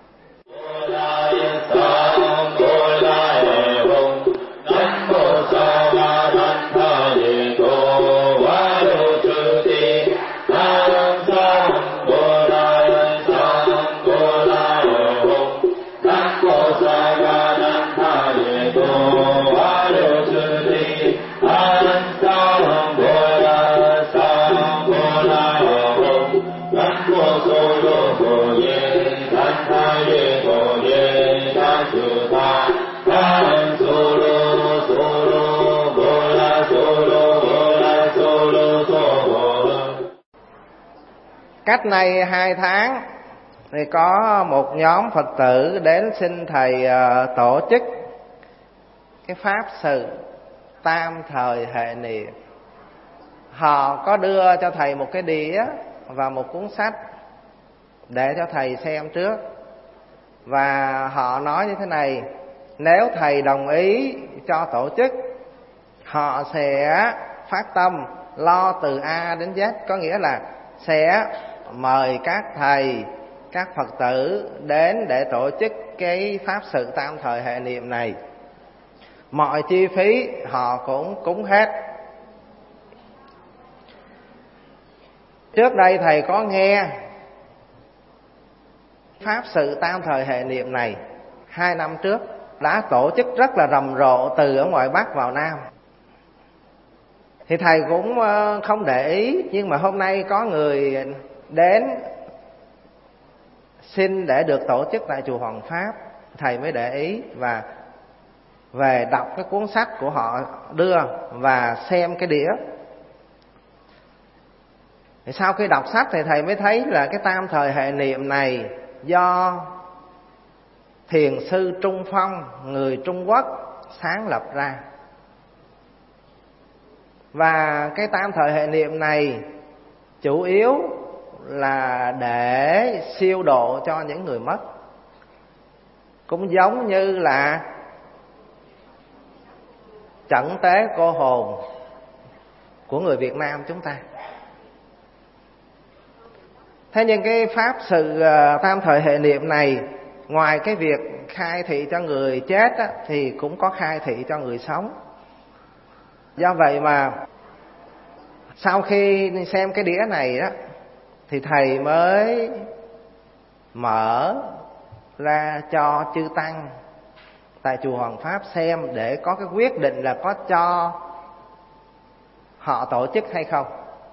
Cách nay 2 tháng thì có một nhóm Phật tử đến xin thầy tổ chức cái pháp sự tam thời hệ niệm. Họ có đưa cho thầy một cái đĩa và một cuốn sách để cho thầy xem trước. Và họ nói như thế này: nếu thầy đồng ý cho tổ chức, họ sẽ phát tâm lo từ A đến Z. Có nghĩa là sẽ mời các thầy, các Phật tử đến để tổ chức cái pháp sự tam thời hệ niệm này. Mọi chi phí họ cũng cúng hết. Trước đây thầy có nghe pháp sự tam thời hệ niệm này 2 năm trước, đã tổ chức rất là rầm rộ từ ở ngoài Bắc vào Nam. Thì thầy cũng không để ý, nhưng mà hôm nay có người đến xin để được tổ chức tại chùa Hoàng Pháp, thầy mới để ý. Và về đọc cái cuốn sách của họ đưa và xem cái đĩa. Thì sau khi đọc sách thì thầy mới thấy là cái tam thời hệ niệm này do thiền sư Trung Phong, người Trung Quốc sáng lập ra. Và cái tam thời hệ niệm này chủ yếu là để siêu độ cho những người mất. Cũng giống như là chẩn tế cô hồn của người Việt Nam chúng ta. Thế nhưng cái pháp sự tam thời hệ niệm này, ngoài cái việc khai thị cho người chết á, thì cũng có khai thị cho người sống. Do vậy mà sau khi xem cái đĩa này á, thì thầy mới mở ra cho chư tăng tại chùa Hoàng Pháp xem để có cái quyết định là có cho họ tổ chức hay không.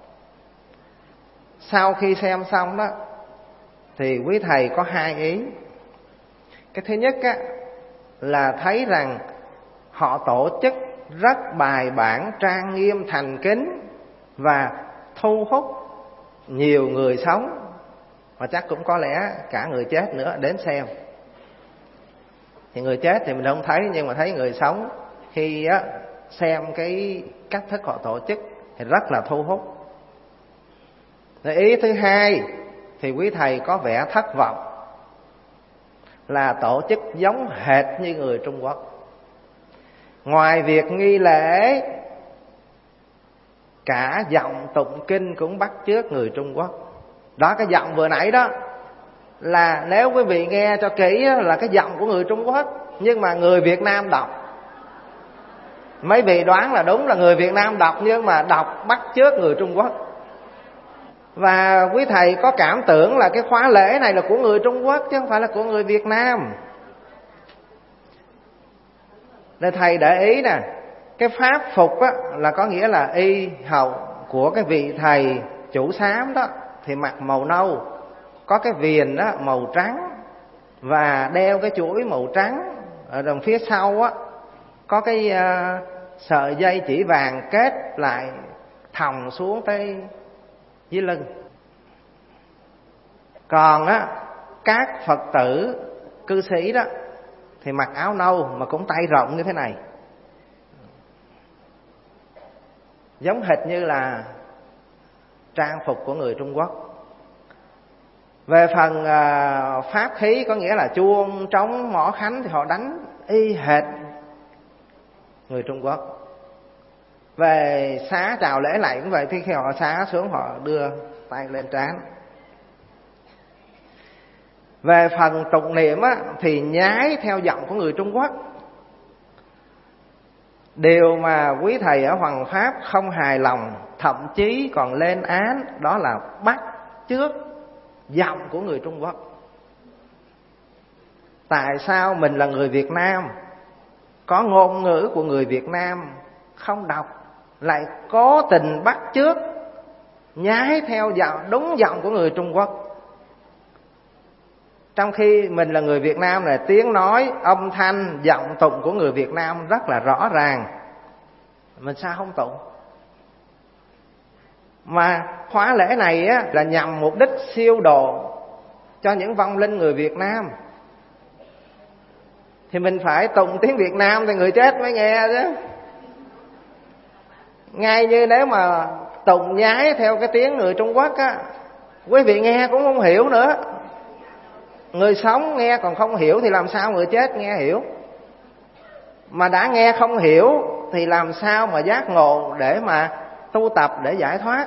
Sau khi xem xong đó thì quý thầy có hai ý. Cái thứ nhất á, là thấy rằng họ tổ chức rất bài bản, trang nghiêm, thành kính và thu hút nhiều người sống, và chắc cũng có lẽ cả người chết nữa đến xem. Thì người chết thì mình không thấy, nhưng mà thấy người sống khi á, xem cái cách thức họ tổ chức thì rất là thu hút. Rồi ý thứ hai thì quý thầy có vẻ thất vọng, là tổ chức giống hệt như người Trung Quốc. Ngoài việc nghi lễ, cả giọng tụng kinh cũng bắt chước người Trung Quốc. Đó, cái giọng vừa nãy đó là nếu quý vị nghe cho kỹ là cái giọng của người Trung Quốc, nhưng mà người Việt Nam đọc. Mấy vị đoán là đúng là người Việt Nam đọc, nhưng mà đọc bắt chước người Trung Quốc. Và quý thầy có cảm tưởng là cái khóa lễ này là của người Trung Quốc chứ không phải là của người Việt Nam. Nên thầy để ý nè, cái pháp phục á, là có nghĩa là y hậu của cái vị thầy chủ xám đó thì mặc màu nâu, có cái viền đó màu trắng và đeo cái chuỗi màu trắng. Ở đằng phía sau á có cái sợi dây chỉ vàng kết lại thòng xuống tới dưới lưng. Còn á, các Phật tử cư sĩ đó thì mặc áo nâu mà cũng tay rộng như thế này, giống hệt như là trang phục của người Trung Quốc. Về phần pháp khí, có nghĩa là chuông, trống, mõ khánh, thì họ đánh y hệt người Trung Quốc. Về xá chào lễ lại cũng vậy, thì khi họ xá xuống họ đưa tay lên trán. Về phần tụng niệm á, thì nhái theo giọng của người Trung Quốc. Điều mà quý thầy ở Hoàng Pháp không hài lòng, thậm chí còn lên án, đó là bắt chước giọng của người Trung Quốc. Tại sao mình là người Việt Nam, có ngôn ngữ của người Việt Nam không đọc, lại cố tình bắt chước nhái theo giọng, đúng giọng của người Trung Quốc? Trong khi mình là người Việt Nam này, tiếng nói, âm thanh, giọng tụng của người Việt Nam rất là rõ ràng, mình sao không tụng? Mà khóa lễ này á, là nhằm mục đích siêu độ cho những vong linh người Việt Nam, thì mình phải tụng tiếng Việt Nam thì người chết mới nghe chứ. Ngay như nếu mà tụng nhái theo cái tiếng người Trung Quốc á, quý vị nghe cũng không hiểu nữa. Người sống nghe còn không hiểu thì làm sao người chết nghe hiểu? Mà đã nghe không hiểu thì làm sao mà giác ngộ để mà tu tập để giải thoát?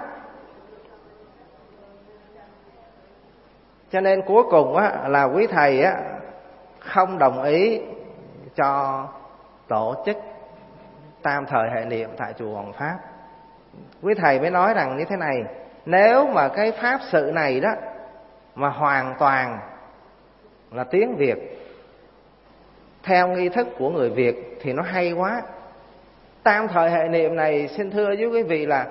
Cho nên cuối cùng á, là quý thầy á, không đồng ý cho tổ chức tam thời hệ niệm tại chùa Hoàng Pháp. Quý thầy mới nói rằng như thế này: nếu mà cái pháp sự này đó mà hoàn toàn là tiếng Việt, theo nghi thức của người Việt thì nó hay quá. Tam thời hệ niệm này, xin thưa với quý vị, là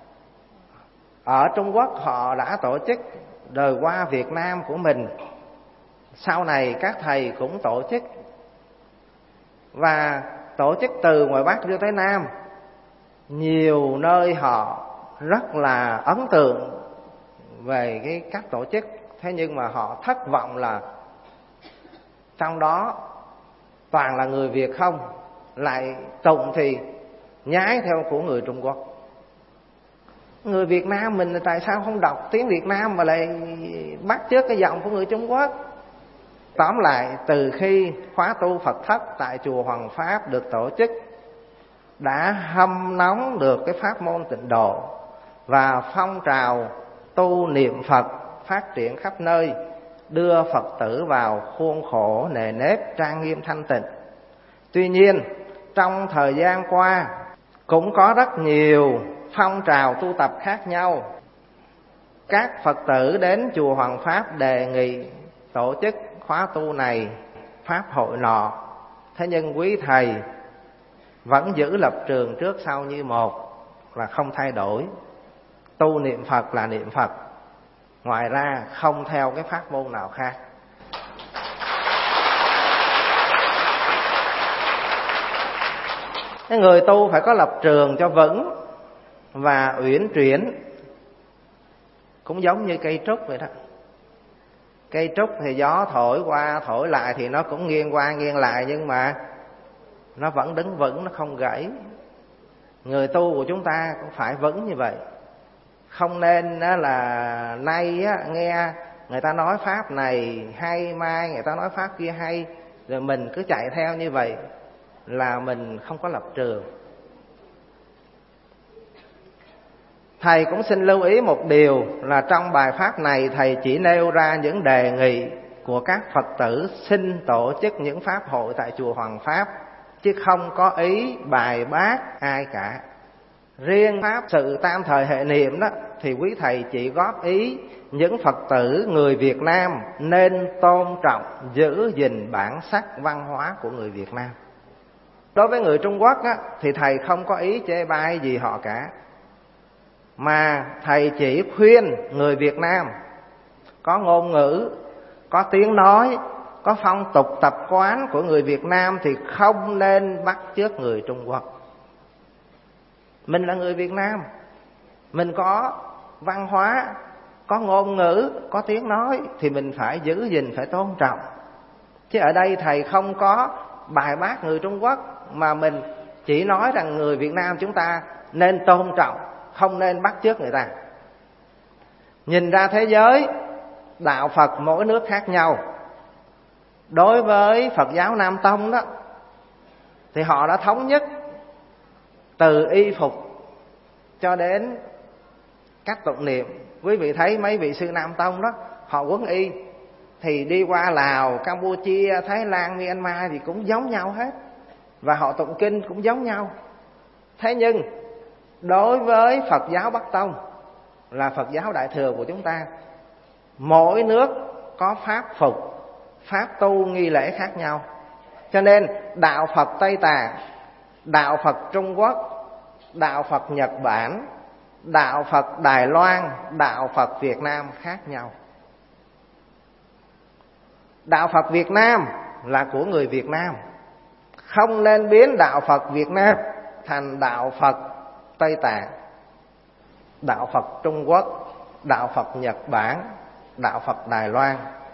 ở Trung Quốc họ đã tổ chức, rồi qua Việt Nam của mình sau này các thầy cũng tổ chức. Và tổ chức từ ngoài Bắc vô tới Nam, nhiều nơi họ rất là ấn tượng về cái cách tổ chức. Thế nhưng mà họ thất vọng là trong đó toàn là người Việt không, lại tụng thì nhái theo của người Trung Quốc. Người Việt Nam mình tại sao không đọc tiếng Việt Nam mà lại bắt chước cái giọng của người Trung Quốc? Tóm lại, từ khi khóa tu Phật thất tại chùa Hoàng Pháp được tổ chức, đã hâm nóng được cái pháp môn Tịnh Độ, và phong trào tu niệm Phật phát triển khắp nơi, đưa Phật tử vào khuôn khổ nề nếp trang nghiêm thanh tịnh. Tuy nhiên, trong thời gian qua cũng có rất nhiều phong trào tu tập khác nhau. Các Phật tử đến chùa Hoàng Pháp đề nghị tổ chức khóa tu này, pháp hội nọ. Thế nhưng quý thầy vẫn giữ lập trường trước sau như một, là không thay đổi. Tu niệm Phật là niệm Phật, ngoài ra không theo cái pháp môn nào khác. Cái người tu phải có lập trường cho vững và uyển chuyển, cũng giống như cây trúc vậy đó. Cây trúc thì gió thổi qua thổi lại thì nó cũng nghiêng qua nghiêng lại, nhưng mà nó vẫn đứng vững, nó không gãy. Người tu của chúng ta cũng phải vững như vậy. Không nên là nay nghe người ta nói pháp này hay, mai người ta nói pháp kia hay, rồi mình cứ chạy theo như vậy là mình không có lập trường. Thầy cũng xin lưu ý một điều là trong bài pháp này thầy chỉ nêu ra những đề nghị của các Phật tử xin tổ chức những pháp hội tại chùa Hoàng Pháp, chứ không có ý bài bác ai cả. Riêng pháp sự tam thời hệ niệm đó thì quý thầy chỉ góp ý những Phật tử người Việt Nam nên tôn trọng, giữ gìn bản sắc văn hóa của người Việt Nam. Đối với người Trung Quốc á, thì thầy không có ý chê bai gì họ cả, mà thầy chỉ khuyên người Việt Nam có ngôn ngữ, có tiếng nói, có phong tục tập quán của người Việt Nam thì không nên bắt chước người Trung Quốc. Mình là người Việt Nam, mình có văn hóa, có ngôn ngữ, có tiếng nói thì mình phải giữ gìn, phải tôn trọng. Chứ ở đây thầy không có bài bác người Trung Quốc, mà mình chỉ nói rằng người Việt Nam chúng ta nên tôn trọng, không nên bắt chước người ta. Nhìn ra thế giới, đạo Phật mỗi nước khác nhau. Đối với Phật giáo Nam Tông đó thì họ đã thống nhất từ y phục cho đến cách tụng niệm. Quý vị thấy mấy vị sư Nam Tông đó, họ quấn y thì đi qua Lào, Campuchia, Thái Lan, Myanmar thì cũng giống nhau hết, và họ tụng kinh cũng giống nhau. Thế nhưng đối với Phật giáo Bắc Tông là Phật giáo Đại Thừa của chúng ta, mỗi nước có pháp phục, pháp tu nghi lễ khác nhau. Cho nên đạo Phật Tây Tạng, đạo Phật Trung Quốc, đạo Phật Nhật Bản, đạo Phật Đài Loan, đạo Phật Việt Nam khác nhau. Đạo Phật Việt Nam là của người Việt Nam, không nên biến đạo Phật Việt Nam thành đạo Phật Tây Tạng, đạo Phật Trung Quốc, đạo Phật Nhật Bản, đạo Phật Đài Loan.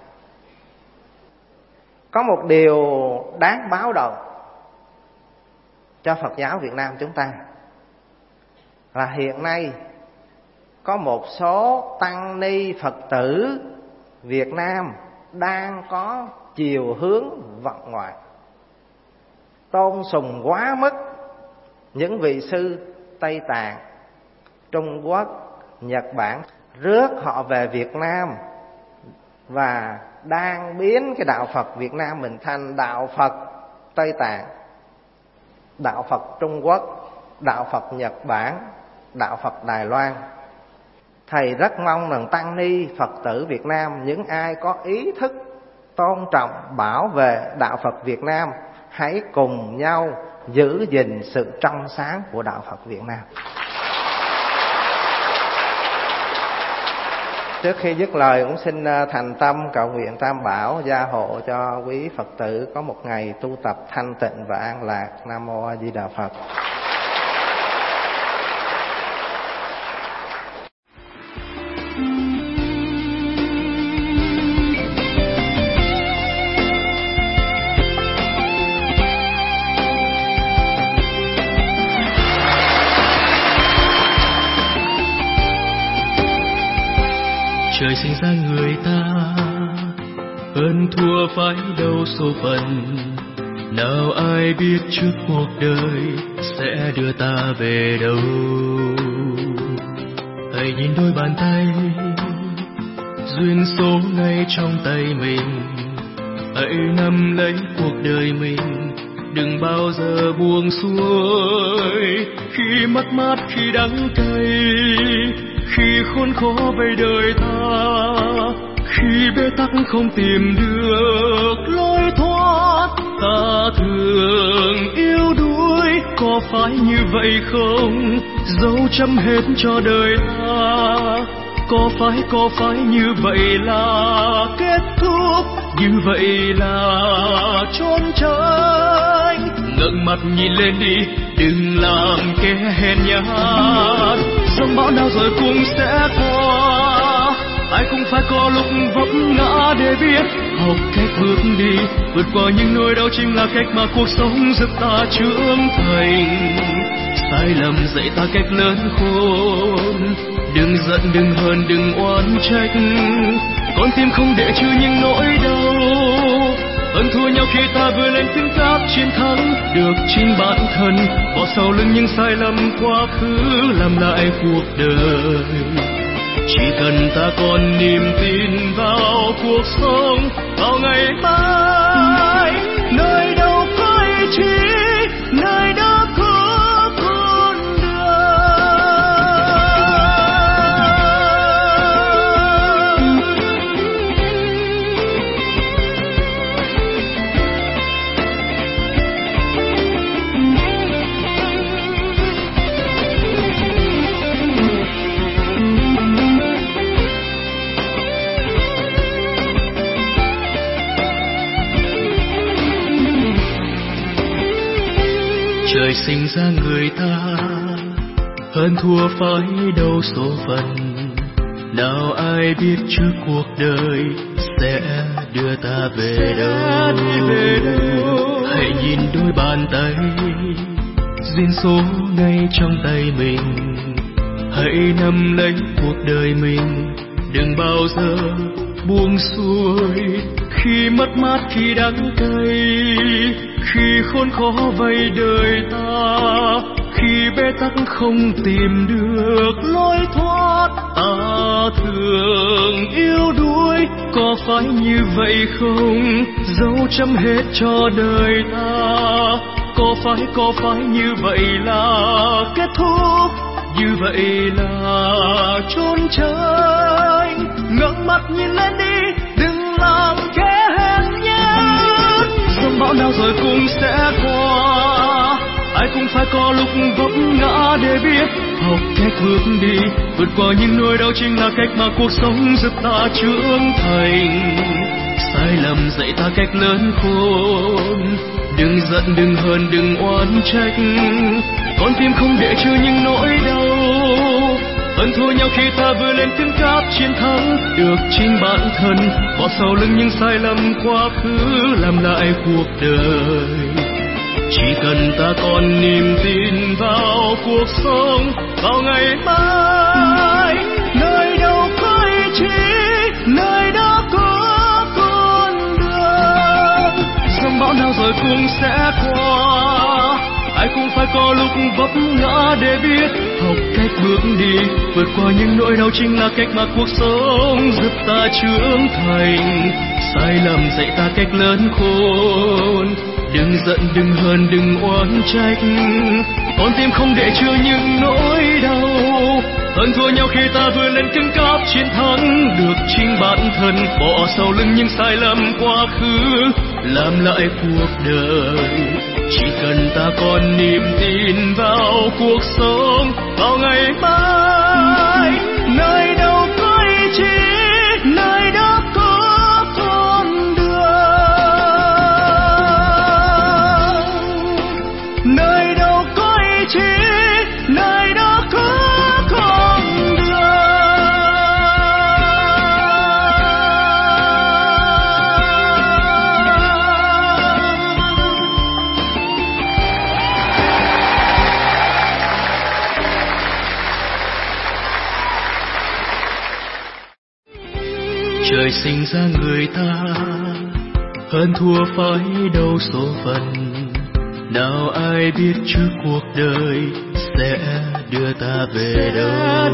Có một điều đáng báo động cho Phật giáo Việt Nam chúng ta là hiện nay có một số tăng ni Phật tử Việt Nam đang có chiều hướng vọng ngoại, tôn sùng quá mức những vị sư Tây Tạng, Trung Quốc, Nhật Bản, rước họ về Việt Nam và đang biến cái đạo Phật Việt Nam mình thành đạo Phật Tây Tạng, đạo Phật Trung Quốc, đạo Phật Nhật Bản, đạo Phật Đài Loan. Thầy rất mong rằng tăng ni Phật tử Việt Nam, những ai có ý thức tôn trọng, bảo vệ đạo Phật Việt Nam, hãy cùng nhau giữ gìn sự trong sáng của đạo Phật Việt Nam. Trước khi dứt lời cũng xin thành tâm cầu nguyện Tam Bảo gia hộ cho quý Phật tử có một ngày tu tập thanh tịnh và an lạc. Nam Mô A Di Đà Phật. Trời sinh ra người ta hơn thua phải đâu số phận, nào ai biết trước cuộc đời sẽ đưa ta về đâu. Hãy nhìn đôi bàn tay, duyên số ngay trong tay mình. Hãy nắm lấy cuộc đời mình, đừng bao giờ buông xuôi. Khi mất mát, khi đắng cay, khi khốn khó vây đời ta, khi bế tắc không tìm được lối thoát, ta thường yếu đuối. Có phải như vậy không? Dấu chấm hết cho đời ta. Có phải như vậy là kết thúc, như vậy là trốn tránh. Ngẩng mặt nhìn lên đi, đừng làm kẻ hèn nhát. Dòng bão nào rồi cũng sẽ qua, ai cũng phải có lúc vấp ngã để biết học cách bước đi. Vượt qua những nỗi đau chính là cách mà cuộc sống giúp ta trưởng thành. Sai lầm dạy ta cách lớn khôn, đừng giận, đừng hờn, đừng oán trách. Con tim không để chứa những nỗi đau, hơn thua nhau khi ta vừa lên tiếng cáp chiến thắng được chính bản thân. Bỏ sau lưng những sai lầm quá khứ, làm lại cuộc đời. Chỉ cần ta còn niềm tin vào cuộc sống, vào ngày mai. Nơi đâu có ý chí, nơi đó có con Trời sinh ra người ta hơn thua phải đâu số phận, nào ai biết trước cuộc đời sẽ đưa ta về đâu. Hãy nhìn đôi bàn tay, duyên số ngay trong tay mình. Hãy nắm lấy cuộc đời mình, đừng bao giờ buông xuôi. Khi mất mát, khi đắng cay, khi khốn khó vây đời ta, khi bế tắc không tìm được lối thoát, ta thường yếu đuối. Có phải như vậy không? Dấu chấm hết cho đời ta. Có phải như vậy là kết thúc, như vậy là trốn tránh. Ngẩng mặt nhìn lên đi, đừng làm kẻ hèn nhát. Dòng bão nào rồi cũng sẽ qua, ai cũng phải có lúc vấp ngã để biết học cách bước đi. Vượt qua những nỗi đau chính là cách mà cuộc sống giúp ta trưởng thành. Sai lầm dạy ta cách lớn khôn, đừng giận, đừng hờn, đừng oán trách. Con tim không để chứa những nỗi đau, hơn thua nhau khi ta vừa lên tiếng cáp chiến thắng được chính bản thân. Bỏ sau lưng những sai lầm quá khứ, làm lại cuộc đời. Chỉ cần ta còn niềm tin vào cuộc sống, vào ngày mai. Nơi đâu có ý chí, nơi đó có con đường. Dòng bão nào rồi cũng sẽ qua, ai cũng phải có lúc vấp ngã để biết học cách bước đi. Vượt qua những nỗi đau chính là cách mà cuộc sống giúp ta trưởng thành. Sai lầm dạy ta cách lớn khôn, đừng giận, đừng hờn, đừng oán trách. Con tim không để chứa những nỗi đau, hơn thua nhau khi ta vừa lên cứng cáp chiến thắng được chính bản thân. Bỏ sau lưng những sai lầm quá khứ, làm lại cuộc đời. Chỉ cần ta còn niềm tin vào cuộc sống, vào ngày mai. Nơi đâu có ý chí, nhận ra người ta hơn thua phải đâu số phận. Nào ai biết trước cuộc đời sẽ đưa ta về đâu.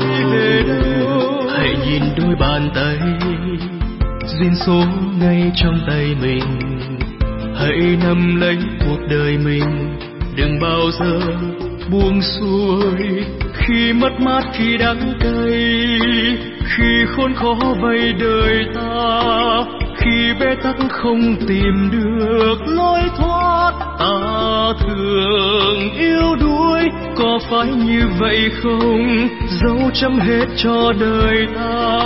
Hãy nhìn đôi bàn tay, duyên số ngay trong tay mình. Hãy nắm lấy cuộc đời mình, đừng bao giờ buông xuôi. Khi mất mát, khi đắng cay, khi khốn khó vây đời ta, khi bế tắc không tìm được lối thoát, ta thường yếu đuối. Có phải như vậy không? Dấu chấm hết cho đời ta.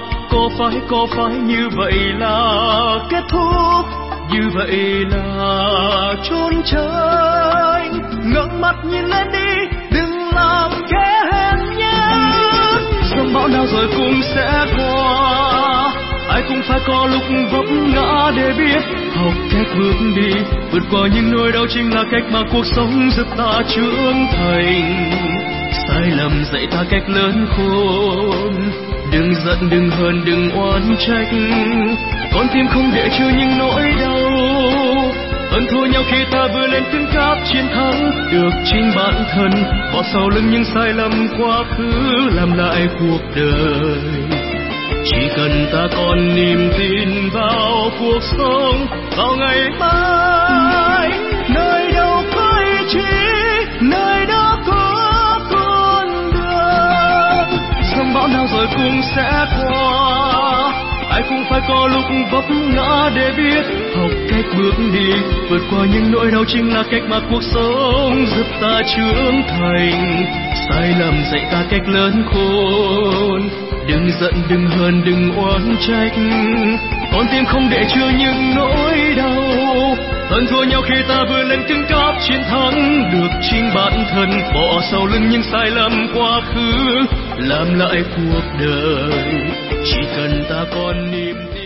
Có phải như vậy là kết thúc? Như vậy là chốn tránh. Ngẩng mặt nhìn lên đi, đừng làm kẻ hèn nhát. Sóng bão nào rồi cũng sẽ qua, ai cũng phải có lúc vấp ngã để biết học cách bước đi. Vượt qua những nỗi đau chính là cách mà cuộc sống giúp ta trưởng thành. Sai lầm dạy ta cách lớn khôn, đừng giận, đừng hờn, đừng oán trách. Con tim không để chứa những nỗi đau, hơn thua nhau khi ta vừa lên cứng cáp chiến thắng được chính bản thân. Bỏ sau lưng những sai lầm quá khứ, làm lại cuộc đời. Chỉ cần ta còn niềm tin vào cuộc sống, vào ngày mai. Nơi đâu có ý chí, nơi đó có con đường. Dòng bão nào rồi cũng sẽ qua, ai cũng phải có lúc vấp ngã để biết học cách bước đi. Vượt qua những nỗi đau chính là cách mà cuộc sống giúp ta trưởng thành. Sai lầm dạy ta cách lớn khôn, đừng giận, đừng hờn, đừng oán trách. Con tim không để chứa những nỗi đau, hơn thua nhau khi ta vừa lên cứng cáp chiến thắng được chính bản thân. Bỏ sau lưng những sai lầm quá khứ, làm lại cuộc đời. Chỉ cần ta còn niềm tin.